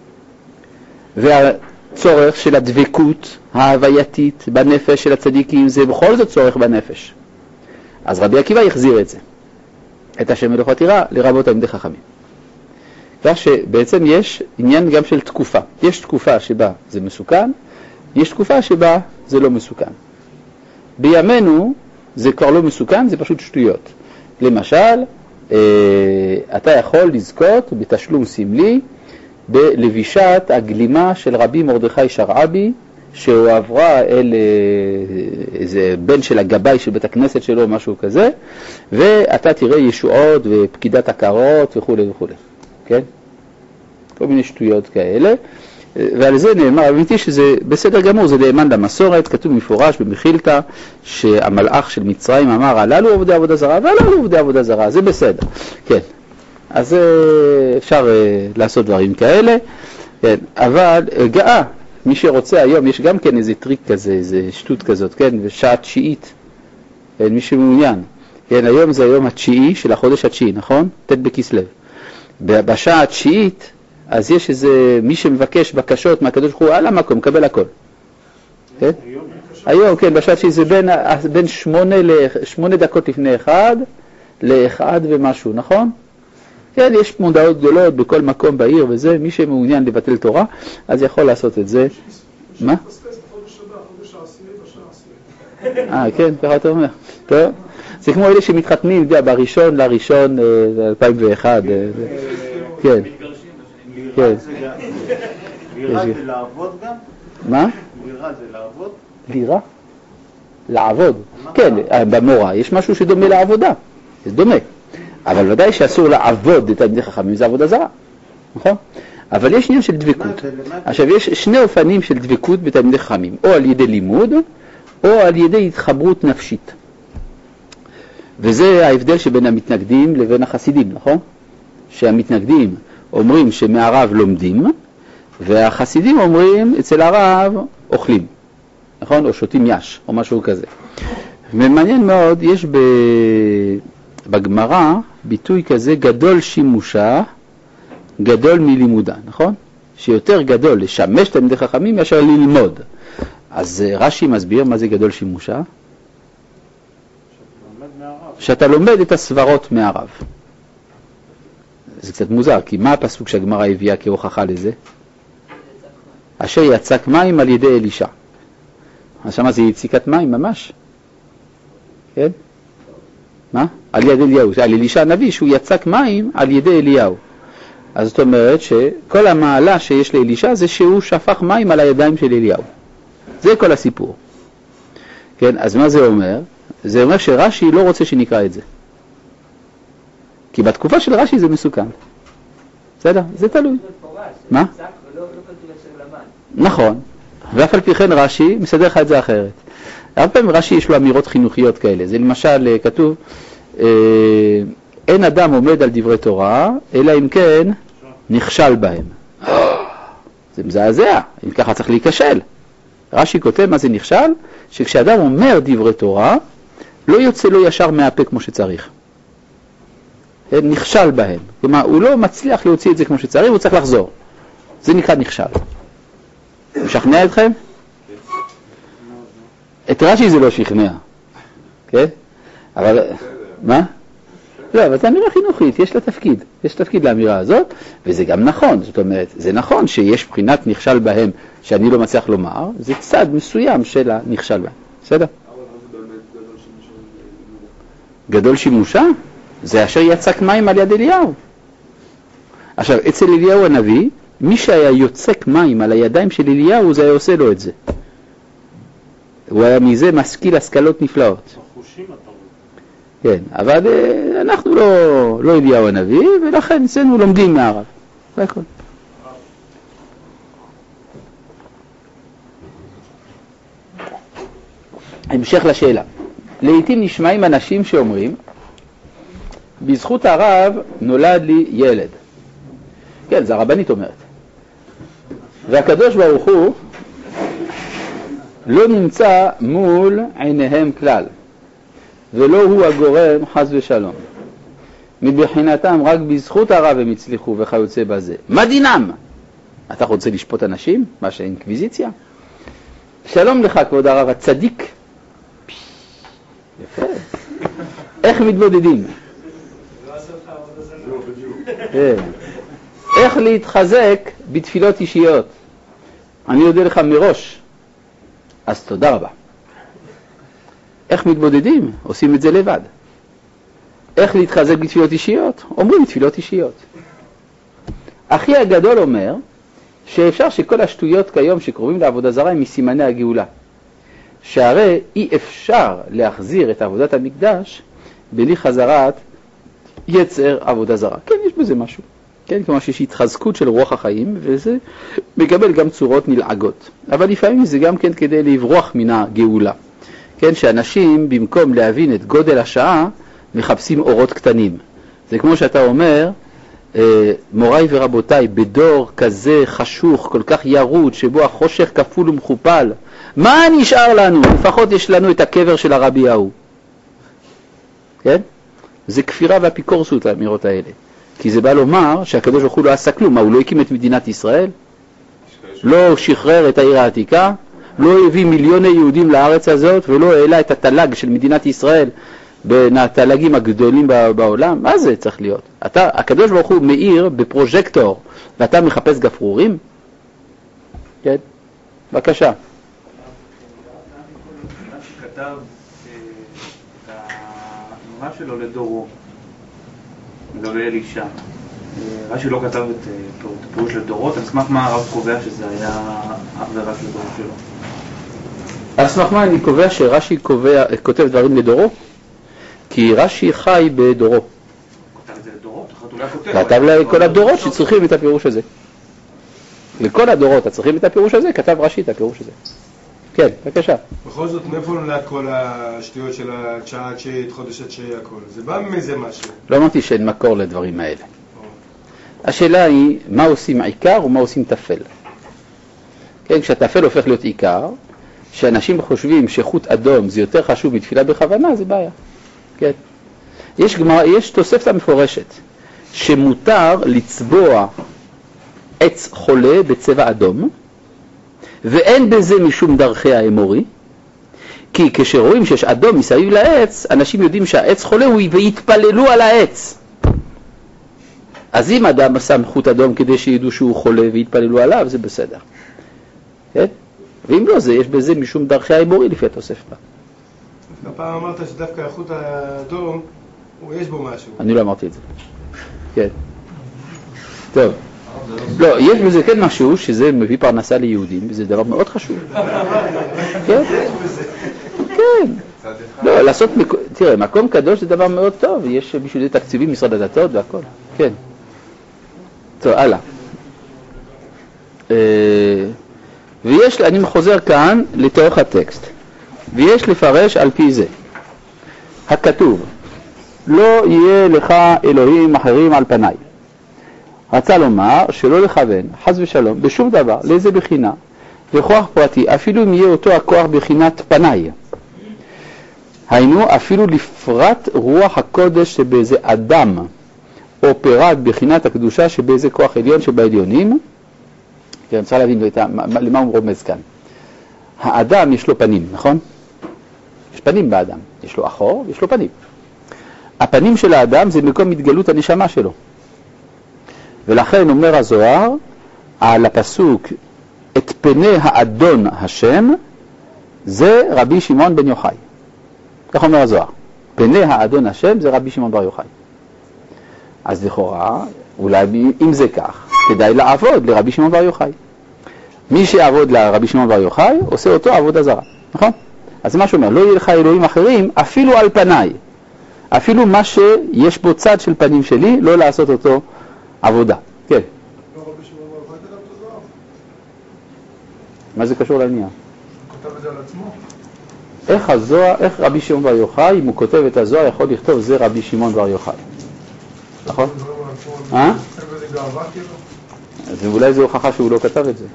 A: והצורך של הדבקות ההווייתית בנפש של הצדיקים זה בכל זאת צורך בנפש. אז רבי עקיבא יחזיר את זה, את השם אלוהיך תירא לרבות תלמידי חכמים. כך שבעצם יש עניין גם של תקופה. יש תקופה שבה זה מסוכן, יש תקופה שבה זה לא מסוכן. בימינו זה כבר לא מסוכן, זה פשוט שטויות. למשל, אתה יכול לזכות בתשלום סמלי בלבישת הגלימה של רבי מרדכי שרעבי, שהוא עברה אל איזה בן של הגבאי של בית הכנסת שלו, משהו כזה, ואתה תראה ישועות ופקידת הכרות וכו' וכו'. כן? כל מיני שטויות כאלה, ועל זה נאמר, אמיתי שזה בסדר גמור, זה נאמן למסורת, כתוב מפורש במחילתא, שהמלאך של מצרים אמר, הללו עובדי עבודה זרה, והללו עובדי עבודה זרה, זה בסדר, כן. אז אפשר לעשות דברים כאלה, כן. אבל גאה, מי שרוצה היום, יש גם כן איזה טריק כזה, איזה שטות כזאת, כן, ושעה תשיעית, כן, מי שמעוניין, כן, היום זה היום התשיעי של החודש התשיעי, נכון? ת' בכסלו. בשעה התשיעית, אז יש איזה, מי שמבקש בקשות מהקדוש ברוך הוא, על המקום, מקבל הכל. כן? היום, כן, בשעת שזה בין 8 דקות לפני 1 ל1 ומשהו, נכון? כן, יש מודעות גדולות בכל מקום בעיר וזה, מי שמעוניין לבטל תורה, אז יכול לעשות את זה. מה? כן, ככה אתה אומר. טוב. זה כמו אלה שמתחתנים, בראשון לראשון 2001. כן.
F: לירה זה לעבוד גם?
A: מה?
F: לירה זה לעבוד?
A: לירה? לעבוד. כן, במורה יש משהו שדומה לעבודה. זה דומה. אבל ודאי שאסור לעבוד את תלמידי חכמים, זה עבודה זרה. נכון? אבל יש עניין של דבקות. עכשיו, יש שני אופנים של דבקות בתלמידי חכמים, או על ידי לימוד, או על ידי התחברות נפשית. וזה ההבדל שבין המתנגדים לבין החסידים, נכון? שהמתנגדים אומרים שמהרב לומדים, והחסידים אומרים אצל הרב אוכלים, נכון? או שותים יש, או משהו כזה. ומעניין מאוד, יש בגמרא ביטוי כזה, גדול שימושה, גדול מלימודה, נכון? שיותר גדול לשמש תלמידי חכמים מאשר ללמוד. אז רש"י מסביר מה זה גדול שימושה? שאתה לומד את הסברות מהרב. זה קצת מוזר, כי מה הפסוק שהגמרא הביאה כהוכחה לזה? אשר יצק מים על ידי אלישע. אז שמה זה יציקת מים ממש. כן? מה? על ידי אליהו. על אלישע הנביא שהוא יצק מים על ידי אליהו. אז זאת אומרת שכל המעלה שיש לאלישע זה שהוא שפך מים על הידיים של אליהו. זה כל הסיפור. כן? אז מה זה אומר? זה אומר שרש"י לא רוצה שנקרא את זה. כי בתקופה של רש"י זה מסוכן. בסדר? זה תלוי. מה? נכון. ואף על פי כן רש"י מסדר לך את זה אחרת. הרבה פעמים רש"י יש לו אמירות חינוכיות כאלה. זה למשל כתוב, אין אדם עומד על דברי תורה, אלא אם כן נכשל בהם. זה מזעזע, אם ככה צריך להיכשל. רש"י כותב מה זה נכשל? שכשאדם אומר דברי תורה, לא יוצא לו ישר מהפה כמו שצריך. נכשל בהם. כלומר, הוא לא מצליח להוציא את זה כמו שצריך, הוא צריך לחזור. זה נקרא נכשל. משכנע אתכם? את רש"י זה לא שכנע. כן? אבל, מה? לא, אבל זה אמירה חינוכית, יש לה תפקיד. יש תפקיד לאמירה הזאת, וזה גם נכון. זאת אומרת, זה נכון שיש בחינת נכשל בהם שאני לא מצליח לומר, זה צד מסוים של הנכשל בהם. בסדר? גדול שימושה? זה אשר יצק מים על יד אליהו. עכשיו, אצל אליהו הנביא, מי שהיה יוצק מים על הידיים של אליהו, זה היה עושה לו את זה. הוא היה מזה משכיל השכלות נפלאות. כן, אבל אנחנו לא אליהו הנביא, ולכן אצלנו לומדים מהרב. זה הכל. המשך לשאלה. לעתים נשמעים אנשים שאומרים, בזכות הרב נולד לי ילד. כן, זה הרבנית אומרת. והקדוש ברוך הוא לא נמצא מול עיניהם כלל, ולא הוא הגורם חס ושלום. מבחינתם רק בזכות הרב הם הצליחו וכיוצא בזה. מה דינם? אתה רוצה לשפוט אנשים? מה שהאינקוויזיציה? שלום לך כבוד הרב הצדיק. יפה. איך מתבודדים? איך להתחזק בתפילות אישיות? אני יודע לך מראש. אז תודה רבה. איך מתבודדים? עושים את זה לבד. איך להתחזק בתפילות אישיות? אומרים תפילות אישיות. אחי הגדול אומר שאפשר שכל השטויות כיום שקרובים לעבודה זרה הם מסימני הגאולה. שהרי אי אפשר להחזיר את עבודת המקדש בלי חזרת יצר עבודה זרה. כן, יש בזה משהו. כן, כלומר שיש התחזקות של רוח החיים, וזה מקבל גם צורות נלעגות. אבל לפעמים זה גם כן כדי לברוח מן הגאולה. כן, שאנשים במקום להבין את גודל השעה, מחפשים אורות קטנים. זה כמו שאתה אומר, מוריי ורבותיי, בדור כזה חשוך, כל כך ירוד, שבו החושך כפול ומכופל, מה נשאר לנו? לפחות יש לנו את הקבר של הרבי ההוא. כן? זה כפירה והפיקורסות האמירות האלה. כי זה בא לומר שהקדוש ברוך הוא לא עשה כלום. מה, הוא לא הקים את מדינת ישראל? לא שחרר את העיר העתיקה? לא הביא מיליוני יהודים לארץ הזאת ולא העלה את התל"ג של מדינת ישראל בין התל"גים הגדולים בעולם? מה זה צריך להיות? הקדוש ברוך הוא מאיר בפרוז'קטור ואתה מחפש גפרורים? כן, בבקשה.
G: כתב את האמרה שלו לדורו, לגבי אלישע. רש"י לא כתב את פירוש לדורות, על סמך מה הרב קובע שזה היה אך ורק לדורות שלו?
A: על סמך מה אני קובע שרש"י כותב דברים לדורו? כי רש"י חי בדורו.
G: כותב את זה לדורות? אחת אולי כותב.
A: כתב לכל הדורות שצריכים את הפירוש הזה. לכל הדורות הצריכים את הפירוש הזה, כתב רש"י את הפירוש הזה. כן, בבקשה.
D: בכל זאת, מאיפה נולד כל השטויות של השעה התשיעית, חודש התשיעי, הכל? זה בא מזה משהו.
A: לא אמרתי שאין מקור לדברים האלה. השאלה היא, מה עושים עיקר ומה עושים תפל? כן, כשהתפל הופך להיות עיקר, שאנשים חושבים שחוט אדום זה יותר חשוב מתפילה בכוונה, זה בעיה. כן. יש תוספת מפורשת, שמותר לצבוע עץ חולה בצבע אדום, ואין בזה משום דרכי האמורי, כי כשרואים שיש אדום מסביב לעץ, אנשים יודעים שהעץ חולה הוא ויתפללו על העץ. אז אם אדם שם חוט אדום כדי שידעו שהוא חולה ויתפללו עליו, זה בסדר. כן? ואם לא, יש בזה משום דרכי האמורי לפי התוספתא.
D: הפעם אמרת שדווקא החוט האדום, יש בו משהו.
A: אני לא אמרתי את זה. כן. טוב. לא, יש בזה כן משהו שזה מביא פרנסה ליהודים, וזה דבר מאוד חשוב. כן? כן. לא, לעשות, תראה, מקום קדוש זה דבר מאוד טוב, יש בשביל זה תקציבים, משרד הדתות והכל. כן. טוב, הלאה. ויש, אני חוזר כאן לתוך הטקסט, ויש לפרש על פי זה. הכתוב, לא יהיה לך אלוהים אחרים על פניי. רצה לומר שלא לכוון, חס ושלום, בשום דבר, לאיזה בחינה, וכוח פרטי, אפילו אם יהיה אותו הכוח בחינת פניי. היינו, אפילו לפרט רוח הקודש שבאיזה אדם, או פירט בחינת הקדושה שבאיזה כוח עליון שבעליונים. כן, אני צריך להבין למה הוא רומז כאן. האדם יש לו פנים, נכון? יש פנים באדם, יש לו אחור, יש לו פנים. הפנים של האדם זה מקום התגלות הנשמה שלו. ולכן אומר הזוהר על הפסוק את פני האדון השם, זה רבי שמעון בן יוחאי. כך אומר הזוהר. פני האדון השם זה רבי שמעון בר יוחאי. אז לכאורה, אולי אם זה כך, כדאי לעבוד לרבי שמעון בר יוחאי. מי שיעבוד לרבי שמעון בר יוחאי, עושה אותו עבודה זרה, נכון? אז מה שאומר, לא יהיה לך אלוהים אחרים, אפילו על פניי. אפילו מה שיש בו צד של פנים שלי, לא לעשות אותו עבודה. כן.
E: לא רבי שמעון בר יוחאי כתב את הזוהר?
A: מה זה קשור לעניין?
E: הוא כתב את זה על עצמו?
A: איך רבי שמעון בר יוחאי, אם הוא כותב את הזוהר, יכול לכתוב זה רבי שמעון בר יוחאי. נכון?
E: אין בזה גאווה כאילו?
A: אז אולי זו הוכחה שהוא לא כתב את זה.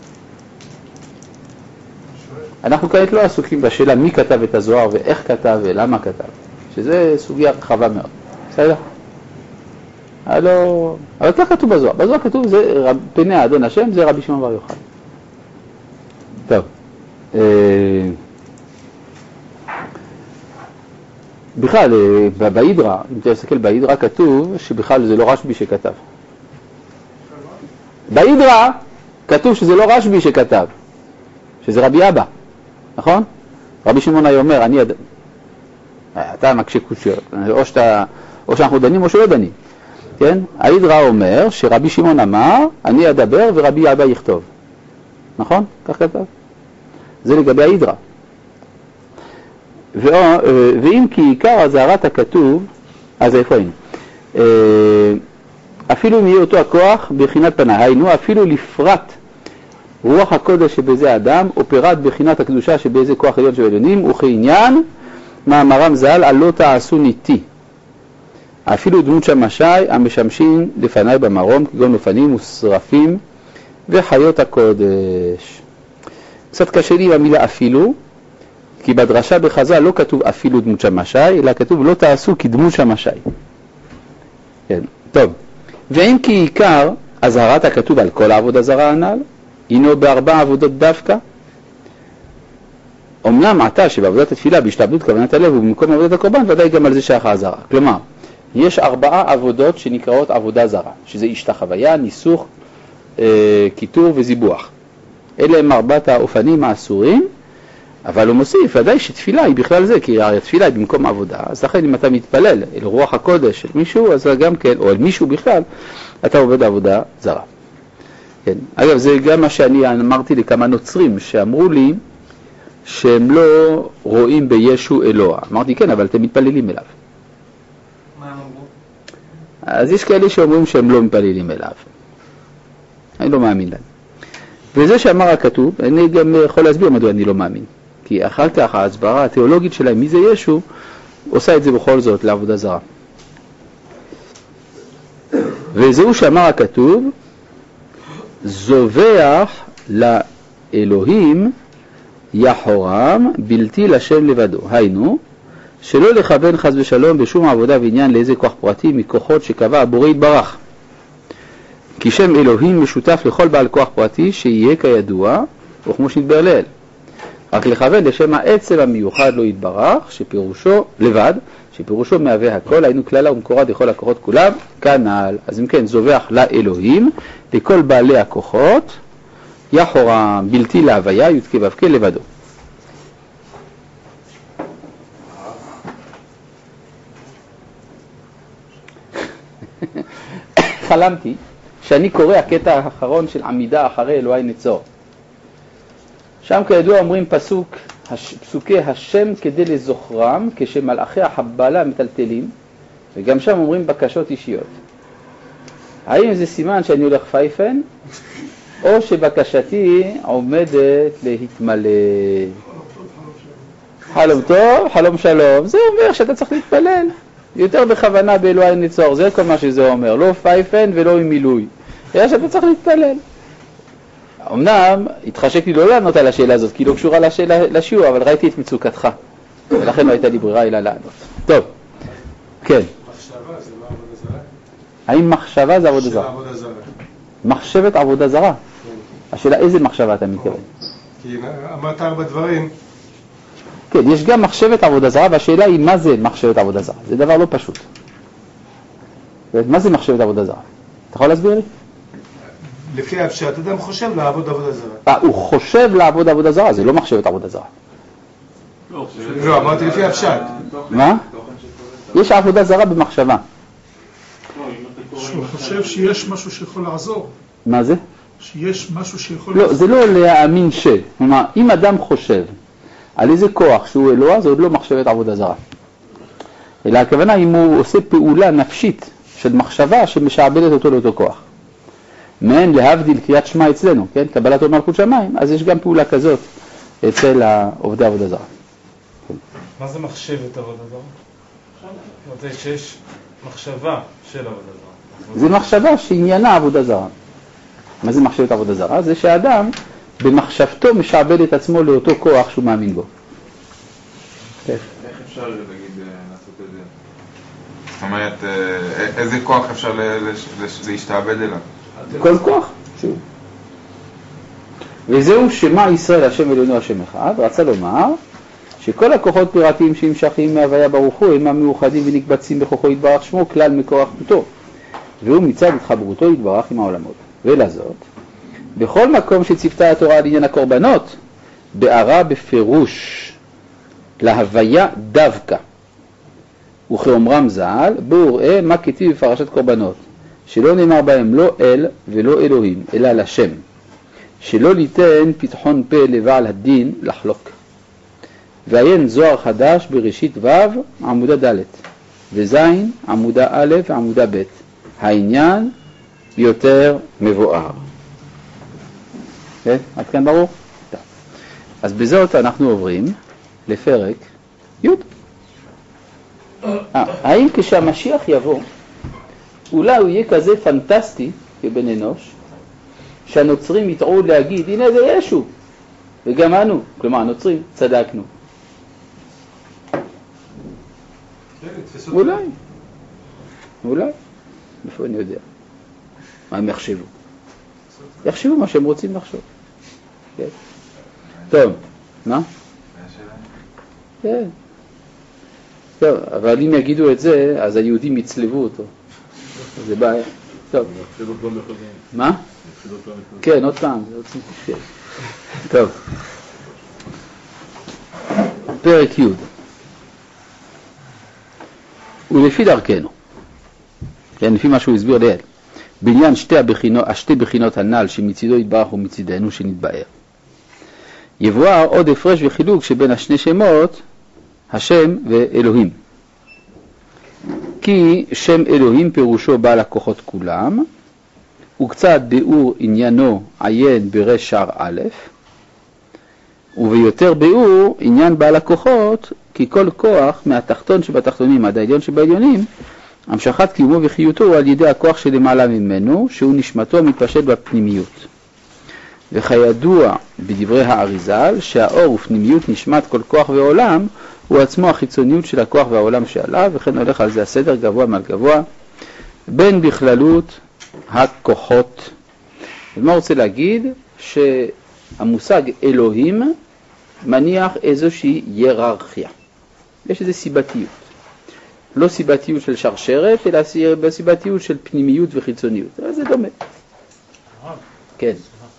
A: אנחנו כעת לא עסוקים בשאלה מי כתב את הזוהר ואיך כתב ולמה כתב, שזה סוגיה רחבה מאוד. בסדר? אבל כך כתוב בזוהר. בזוהר כתוב זה פני האדון השם, זה רבי שמעון בר יוחאי. טוב. בכלל, בהידרא, אם אתה מסתכל בהידרא, כתוב שבכלל זה לא רשב"י שכתב. בהידרא כתוב שזה לא רשב"י שכתב, שזה רבי אבא, נכון? רבי שמעון היה אומר, אתה מקשה קושיות, או שאנחנו דנים או שלא דנים, כן? ההידרא אומר שרבי שמעון אמר, אני אדבר ורבי אבא יכתוב, נכון? כך כתב. זה לגבי ההידרא. ואם כי עיקר הזהרת הכתוב, אז איפה היינו? אפילו אם יהיה אותו הכוח בחינת פנה, היינו אפילו לפרט רוח הקודש שבאיזה אדם, או פירט בחינת הקדושה שבאיזה כוח עליון של עליונים, וכעניין מאמרם ז"ל על לא תעשו ניתי. אפילו דמות שמשי המשמשים לפניי במרום, כגון לפנים ושרפים וחיות הקודש. קצת קשה לי במילה אפילו, כי בדרשה בחז"ל לא כתוב אפילו דמות שמשי, אלא כתוב לא תעשו כדמות שמשי. כן, טוב. ואם כי עיקר הזהרת הכתוב על כל העבודה זרה הנ"ל, הינו בארבע עבודות דווקא, אומנם עתה שבעבודת התפילה בהשתעבדות כוונת הלב ובמקום עבודת הקורבן, ודאי גם על זה שייך הזרה. כלומר, יש 4 עבודות שנקראות עבודה זרה, שזה השתחוויה, ניסוך, קיטור וזיבוח. אלה הם 4 האופנים האסורים, אבל הוא מוסיף, ודאי שתפילה היא בכלל זה, כי התפילה היא במקום עבודה, אז לכן אם אתה מתפלל אל רוח הקודש של מישהו, אז גם כן, או אל מישהו בכלל, אתה עובד עבודה זרה. כן. אגב, זה גם מה שאני אמרתי לכמה נוצרים שאמרו לי שהם לא רואים בישו אלוה. אמרתי, כן, אבל אתם מתפללים אליו.
B: מה הם אמרו?
A: אז יש כאלה שאומרים שהם לא מתפללים אליו. אני לא מאמין להם. וזה שאמר הכתוב, אני גם יכול להסביר מדוע אני לא מאמין. כי אחר כך ההסברה התיאולוגית שלהם, מי זה ישו, עושה את זה בכל זאת לעבודה זרה. וזהו שאמר הכתוב, זובח לאלוהים יחורם בלתי לשם לבדו. היינו, שלא לכוון חס ושלום בשום עבודה ועניין לאיזה כוח פרטי מכוחות שקבע הבורא יתברך. כי שם אלוהים משותף לכל בעל כוח פרטי שיהיה כידוע, וכמו שנתבר לאל. רק לכוון לשם העצם המיוחד לא יתברך, שפירושו לבד, שפירושו מהווה הכל, היינו כללה ומקורה דכל הכוחות כולם, כנ"ל. אז אם כן, זובח לאלוהים, לכל בעלי הכוחות, יחורם בלתי להוויה, יתקה ואבקה לבדו. חלמתי שאני קורא הקטע האחרון של עמידה אחרי אלוהי נצור. שם כידוע אומרים פסוקי השם כדי לזוכרם, כשמלאכי החבלה מטלטלים, וגם שם אומרים בקשות אישיות. האם זה סימן שאני הולך פייפן, או שבקשתי עומדת להתמלא? חלום טוב, חלום שלום. זה אומר שאתה צריך להתפלל יותר בכוונה באלוהי נצור, זה כל מה שזה אומר, לא פייפן ולא עם מילוי, אלא שאתה צריך להתפלל. אמנם התחשק לי לא לענות על השאלה הזאת, כי לא קשורה לשיעור, אבל ראיתי את מצוקתך, ולכן לא הייתה לי ברירה אלא לענות. טוב, כן.
D: מחשבה זה לא עבודה זרה?
A: האם מחשבה זה עבודה זרה? מחשבת עבודה זרה? השאלה איזה מחשבה אתה מתכוון?
D: כי אמרת 4 דברים.
A: כן, יש גם מחשבת עבודה זרה, והשאלה היא מה זה מחשבת עבודה זרה. זה דבר לא פשוט. מה זה מחשבת עבודה זרה? אתה יכול להסביר לי?
D: לפי הפשט, אדם חושב לעבוד עבודה זרה.
A: הוא חושב לעבוד עבודה זרה, זה לא מחשבת עבודה זרה.
D: לא, אמרתי לפי הפשט.
A: מה? יש עבודה זרה במחשבה.
E: שהוא חושב שיש משהו שיכול לעזור.
A: מה זה?
E: שיש משהו שיכול
A: לא,
E: לעזור.
A: זה לא להאמין ש. כלומר, אם אדם חושב על איזה כוח שהוא אלוה, זה עוד לא מחשבת עבודה זרה. אלא הכוונה אם הוא עושה פעולה נפשית של מחשבה שמשעבדת אותו לאותו כוח. מעין להבדיל קריאת שמע אצלנו, כן? קבלת עול מלכות שמיים, אז יש גם פעולה כזאת אצל עובדי עבודה זרה.
C: מה זה מחשבת עבודה זרה? זאת שיש מחשבה של עבודה זרה.
A: זה מחשבה שעניינה עבודה זרה. מה זה מחשבת עבודה זרה? זה שהאדם במחשבתו משעבד את עצמו לאותו כוח שהוא מאמין בו.
H: איך אפשר להגיד לעשות את זה? זאת אומרת, איזה כוח אפשר להשתעבד אליו?
A: כל כוח, שוב. וזהו שמה ישראל השם אלוהינו השם אחד, רצה לומר שכל הכוחות פירטיים שנמשכים מהוויה ברוך הוא הם המאוחדים ונקבצים בכוחו יתברך שמו כלל מכוח אחדותו, והוא מצד התחברותו יתברך עם העולמות. ולזאת, בכל מקום שצפתה התורה על עניין הקורבנות, בערה בפירוש להוויה דווקא. וכאומרם ז"ל, בואו ראה מה כתיב בפרשת קורבנות, שלא נאמר בהם לא אל ולא אלוהים, אלא לשם, שלא ליתן פתחון פה לבעל הדין לחלוק. ועיין זוהר חדש בראשית ו' עמודה ד' וז' עמודה א' ועמודה ב'. העניין יותר מבואר. כן? עד כאן ברור? טוב. אז בזאת אנחנו עוברים לפרק י'. האם כשהמשיח יבוא, אולי הוא יהיה כזה פנטסטי כבן אנוש, שהנוצרים יתערו להגיד, הנה זה ישו, וגם אנו, כלומר הנוצרים, צדקנו. אולי. איפה אני יודע? מה הם יחשבו? יחשבו מה שהם רוצים לחשוב. כן. טוב, מה? כן. טוב, אבל אם יגידו את זה, אז היהודים יצלבו אותו. זה בעיה. טוב. מה? כן, עוד פעם. טוב. פרק י' ולפי דרכנו, כן, לפי מה שהוא הסביר ליד, בעניין שתי בחינות הנ"ל שמצידו יתברך ומצידנו שנתבאר, יבואר עוד הפרש וחילוק שבין השני שמות, השם ואלוהים. כי שם אלוהים פירושו בעל הכוחות כולם, וקצת ביאור עניינו עיין ברש שער א', וביותר ביאור עניין בעל הכוחות, כי כל כוח מהתחתון שבתחתונים עד העליון שבעליונים, המשכת קיומו וחיותו הוא על ידי הכוח שלמעלה ממנו, שהוא נשמתו המתפשט בפנימיות. וכידוע בדברי האריזל, שהאור ופנימיות נשמת כל כוח ועולם, הוא עצמו החיצוניות של הכוח והעולם שעליו, וכן הולך על זה הסדר גבוה מעל גבוה, בין בכללות הכוחות. ומה רוצה להגיד? שהמושג אלוהים מניח איזושהי היררכיה. יש איזו סיבתיות. לא סיבתיות של שרשרת, אלא סיבתיות של פנימיות וחיצוניות. אז זה דומה. כן.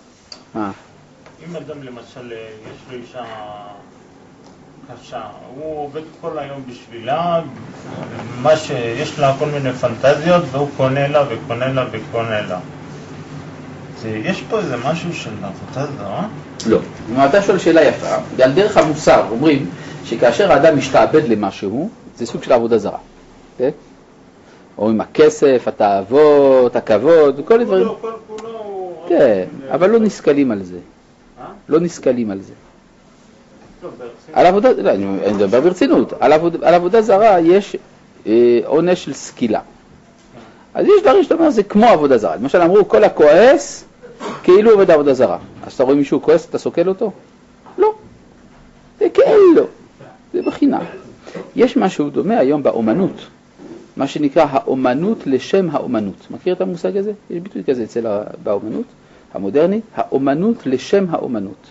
C: אם אדם למשל יש לו אישה קשה, הוא עובד כל היום בשבילה, מה שיש לה כל מיני פנטזיות, והוא קונה לה וקונה לה וקונה לה. יש פה איזה משהו של עבודה זרה?
A: לא. אם אתה שואל שאלה יפה, על דרך המוסר אומרים שכאשר האדם משתעבד למשהו, זה סוג של עבודה זרה. כן? או עם הכסף, התאוות, הכבוד, כל הדברים. כן, אבל לא נסכלים על זה. לא נסכלים על זה. על עבודה, לא, אני מדבר ברצינות. על עבודה זרה יש עונש של סקילה. אז יש דברים שאתה אומר, זה כמו עבודה זרה. למשל אמרו, כל הכועס כאילו עובד עבודה זרה. אז אתה רואה מישהו כועס, אתה סוקל אותו? לא. זה כאילו. זה בחינה. יש משהו דומה היום באומנות. מה שנקרא האומנות לשם האומנות. מכיר את המושג הזה? יש ביטוי כזה באומנות המודרנית. האומנות לשם האומנות.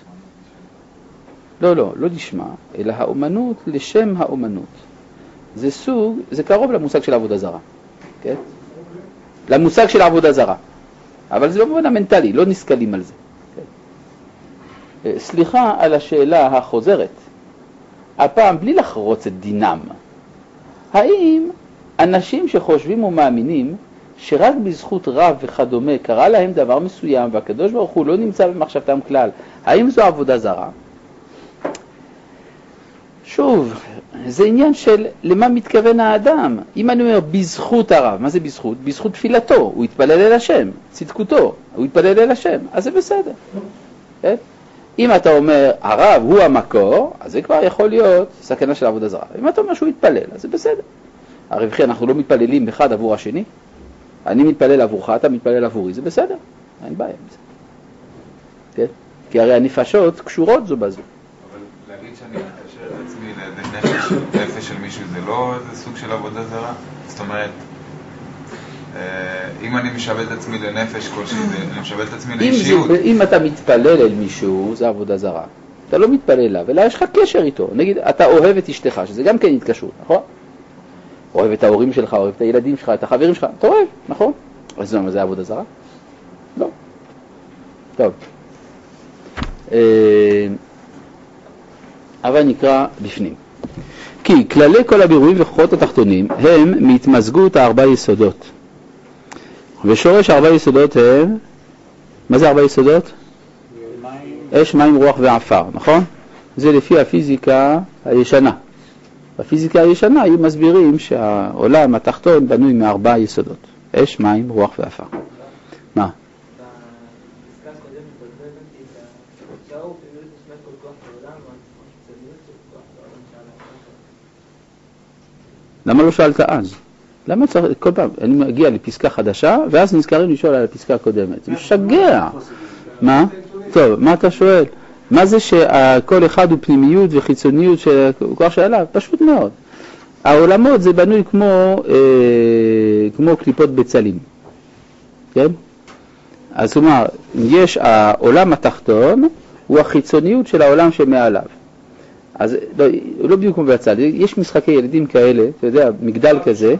A: לא לשמה, אלא האומנות לשם האומנות. זה סוג, זה קרוב למושג של עבודה זרה. כן? למושג של עבודה זרה. אבל זה במובן המנטלי, לא נסכלים על זה. כן? סליחה על השאלה החוזרת. הפעם בלי לחרוץ את דינם. האם אנשים שחושבים ומאמינים שרק בזכות רב וכדומה קרה להם דבר מסוים והקדוש ברוך הוא לא נמצא במחשבתם כלל, האם זו עבודה זרה? שוב, זה עניין של למה מתכוון האדם. אם אני אומר בזכות הרב, מה זה בזכות? בזכות תפילתו, הוא יתפלל אל השם, צדקותו, הוא יתפלל אל השם, אז זה בסדר. כן? אם אתה אומר הרב הוא המקור, אז זה כבר יכול להיות סכנה של עבודה זרה. אם אתה אומר שהוא יתפלל, אז זה בסדר. הרי וכי אנחנו לא מתפללים אחד עבור השני. אני מתפלל עבורך, אתה מתפלל עבורי, זה בסדר. אין בעיה עם זה. כן? כי הרי הנפשות קשורות זו בזו.
H: אבל להגיד שאני מתקשר את עצמי נפש של מישהו, זה לא איזה סוג של עבודה זרה? זאת אומרת, אם אני משווה את עצמי לנפש כלשהי, אני משווה את עצמי לאישיות.
A: אם אתה מתפלל אל מישהו, זה עבודה זרה. אתה לא מתפלל אליו, אלא יש לך קשר איתו. נגיד, אתה אוהב את אשתך, שזה גם כן התקשרות, נכון? אוהב את ההורים שלך, אוהב את הילדים שלך, את החברים שלך, אתה אוהב, נכון? אז זה עבודה זרה? לא. טוב. אבל נקרא בפנים. כי כללי כל הבירורים וכוחות התחתונים הם מהתמזגות הארבע יסודות. ושורש הארבע יסודות הם, מה זה ארבע יסודות? אש, מים, רוח ועפר, נכון? זה לפי הפיזיקה הישנה. בפיזיקה הישנה היו מסבירים שהעולם התחתון בנוי מארבע יסודות. אש, מים, רוח ועפר. מה? למה לא שאלת אז? למה צריך, כל פעם, אני מגיע לפסקה חדשה, ואז נזכרים לשאול על הפסקה הקודמת. זה משגע. מה? טוב, מה אתה שואל? מה זה שכל אחד הוא פנימיות וחיצוניות של כוח שעליו? פשוט מאוד. העולמות זה בנוי כמו קליפות בצלים. כן? אז זאת אומרת, יש העולם התחתון, הוא החיצוניות של העולם שמעליו. אז לא בדיוק כמו בצד, יש משחקי ילדים כאלה, אתה יודע, מגדל כזה,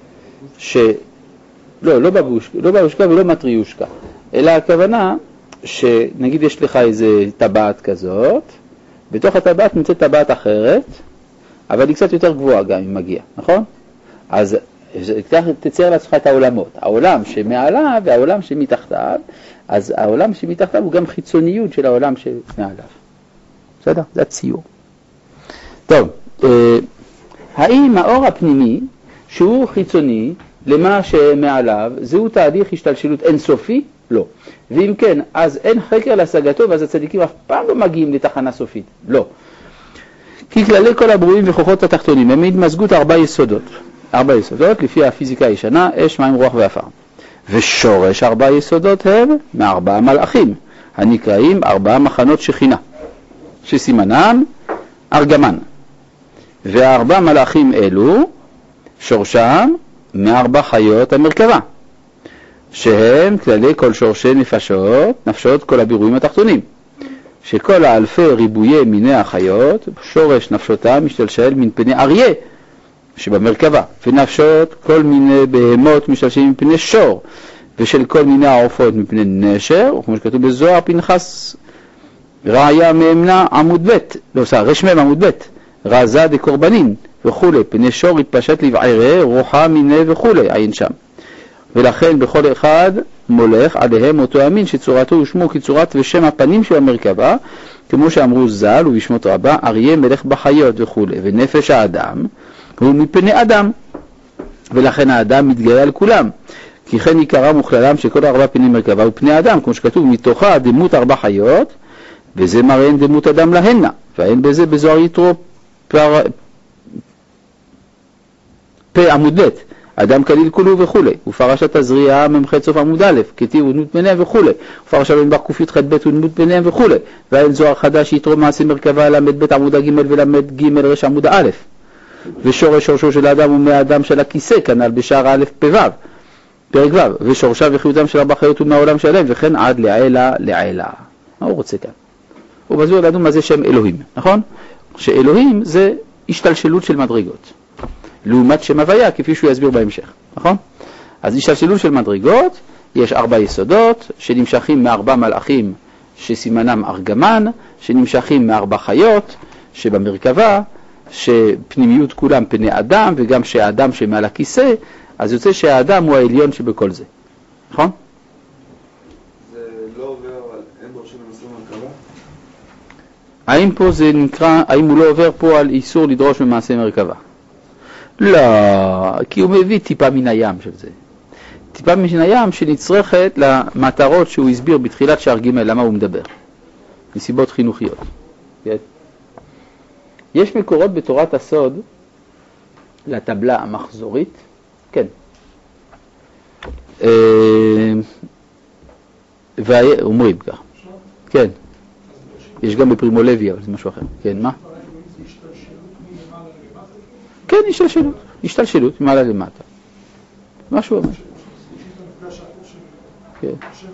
A: לא בבושקה ולא מטריושקה, אלא הכוונה שנגיד יש לך איזה טבעת כזאת, בתוך הטבעת נמצאת טבעת אחרת, אבל היא קצת יותר גבוהה גם אם מגיע, נכון? אז תצייר לעצמך את העולמות, העולם שמעליו והעולם שמתחתיו, אז העולם שמתחתיו הוא גם חיצוניות של העולם שמעליו. בסדר? זה הציור. טוב, האם האור הפנימי שהוא חיצוני למה שמעליו, זהו תהליך השתלשלות אינסופי? לא. ואם כן, אז אין חקר להשגתו, ואז הצדיקים אף פעם לא מגיעים לתחנה סופית. לא. כי כללי כל הברואים וכוחות התחתונים הם התמזגות 4 יסודות. 4 יסודות לפי הפיזיקה הישנה, אש, מים, רוח ואפר. ושורש 4 יסודות הם מ4 מלאכים, הנקראים 4 מחנות שכינה, שסימנם ארגמן. ו4 מלאכים אלו, שורשם מ4 חיות המרכבה, שהם כללי כל שורשי נפשות כל הבירואים התחתונים, שכל האלפי ריבויי מיני החיות, שורש נפשותם משתלשל מן פני אריה שבמרכבה, ונפשות כל מיני בהמות משתלשלים מפני שור, ושל כל מיני העופות מפני נשר, כמו שכתוב בזוהר פנחס ראיה מאמנה עמוד ב', רשמם עמוד ב', רזה דקורבנין וכו', פני שור התפשט לבערה רוחה מיני וכו', עין שם. ולכן בכל אחד מולך עליהם אותו אמין שצורתו ושמו כצורת ושם הפנים של המרכבה, כמו שאמרו ז"ל ובשמות רבה, אריה מלך בחיות וכו', ונפש האדם הוא מפני אדם, ולכן האדם מתגאה על כולם, כי כן עיקרם וכללם שכל 4 פני מרכבה הוא פני אדם, כמו שכתוב מתוכה דמות 4 חיות, וזה מראין דמות אדם להנה, ואין בזה בזוהר יתרו פה עמוד ב', אדם כליל כולו וכו', ופרשת הזריעה ממחד סוף עמוד א', כתיב ודמות ביניהם וכו', ופרשת בנבח ק"ח ב' ודמות ביניהם וכו', ואין זוהר חדש יתרו מעשה מרכבה למד ב' עמוד ג' ולמד ג' רש עמוד א', ושורש שורשו של האדם הוא מהאדם של הכיסא, כנ"ל בשער א' פ"ו, פרק ו', ושורשה וחיותם של 4 חיות הוא מהעולם שלהם, וכן עד לעילה לעילה. מה הוא רוצה כאן? הוא מזור לנו מה זה שם אלוהים, נכון? שאלוהים זה השתלשלות של מדרגות, לעומת שם הוויה, כפי שהוא יסביר בהמשך, נכון? אז השתלשלות של מדרגות, יש 4 יסודות, שנמשכים מ4 מלאכים שסימנם ארגמן, שנמשכים מ4 חיות שבמרכבה, שפנימיות כולם פני אדם, וגם שהאדם שמעל הכיסא, אז יוצא שהאדם הוא העליון שבכל זה, נכון?
H: זה לא עובר, אבל אין דורשים למסור מרכבה?
A: האם פה זה נקרא, האם הוא לא עובר פה על איסור לדרוש ממעשה מרכבה? לא, כי הוא מביא טיפה מן הים של זה. טיפה מן הים שנצרכת למטרות שהוא הסביר בתחילת שער ג' למה הוא מדבר. מסיבות חינוכיות. כן? יש מקורות בתורת הסוד לטבלה המחזורית. כן. ואומרים כך. כן. יש גם בפרימולביה, אבל זה משהו אחר. כן, מה? כן, השתלשלות ממעלה למטה. משהו אומר. כן.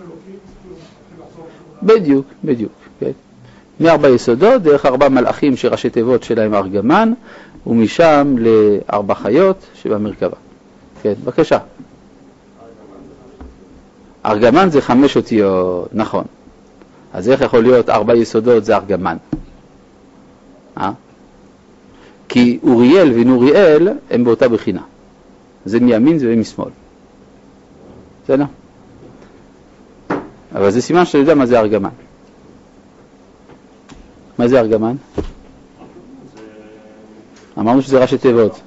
A: בדיוק, כן. מ4 יסודות, דרך 4 מלאכים שראשי תיבות שלהם ארגמן, ומשם ל4 חיות שבמרכבה. כן, בבקשה. ארגמן זה 5 אותיות, נכון. אז איך יכול להיות 4 יסודות זה ארגמן? כי אוריאל ונוריאל הם באותה בחינה. זה מימין זה משמאל. בסדר? אבל זה סימן שאתה יודע מה זה ארגמן. מה זה ארגמן? אמרנו שזה ראשי תיבות.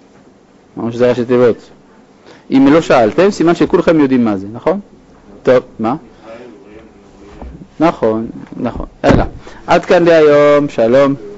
A: אם לא שאלתם, סימן שכולכם יודעים מה זה, נכון? טוב, מה? נכון. יאללה. עד כאן להיום, שלום.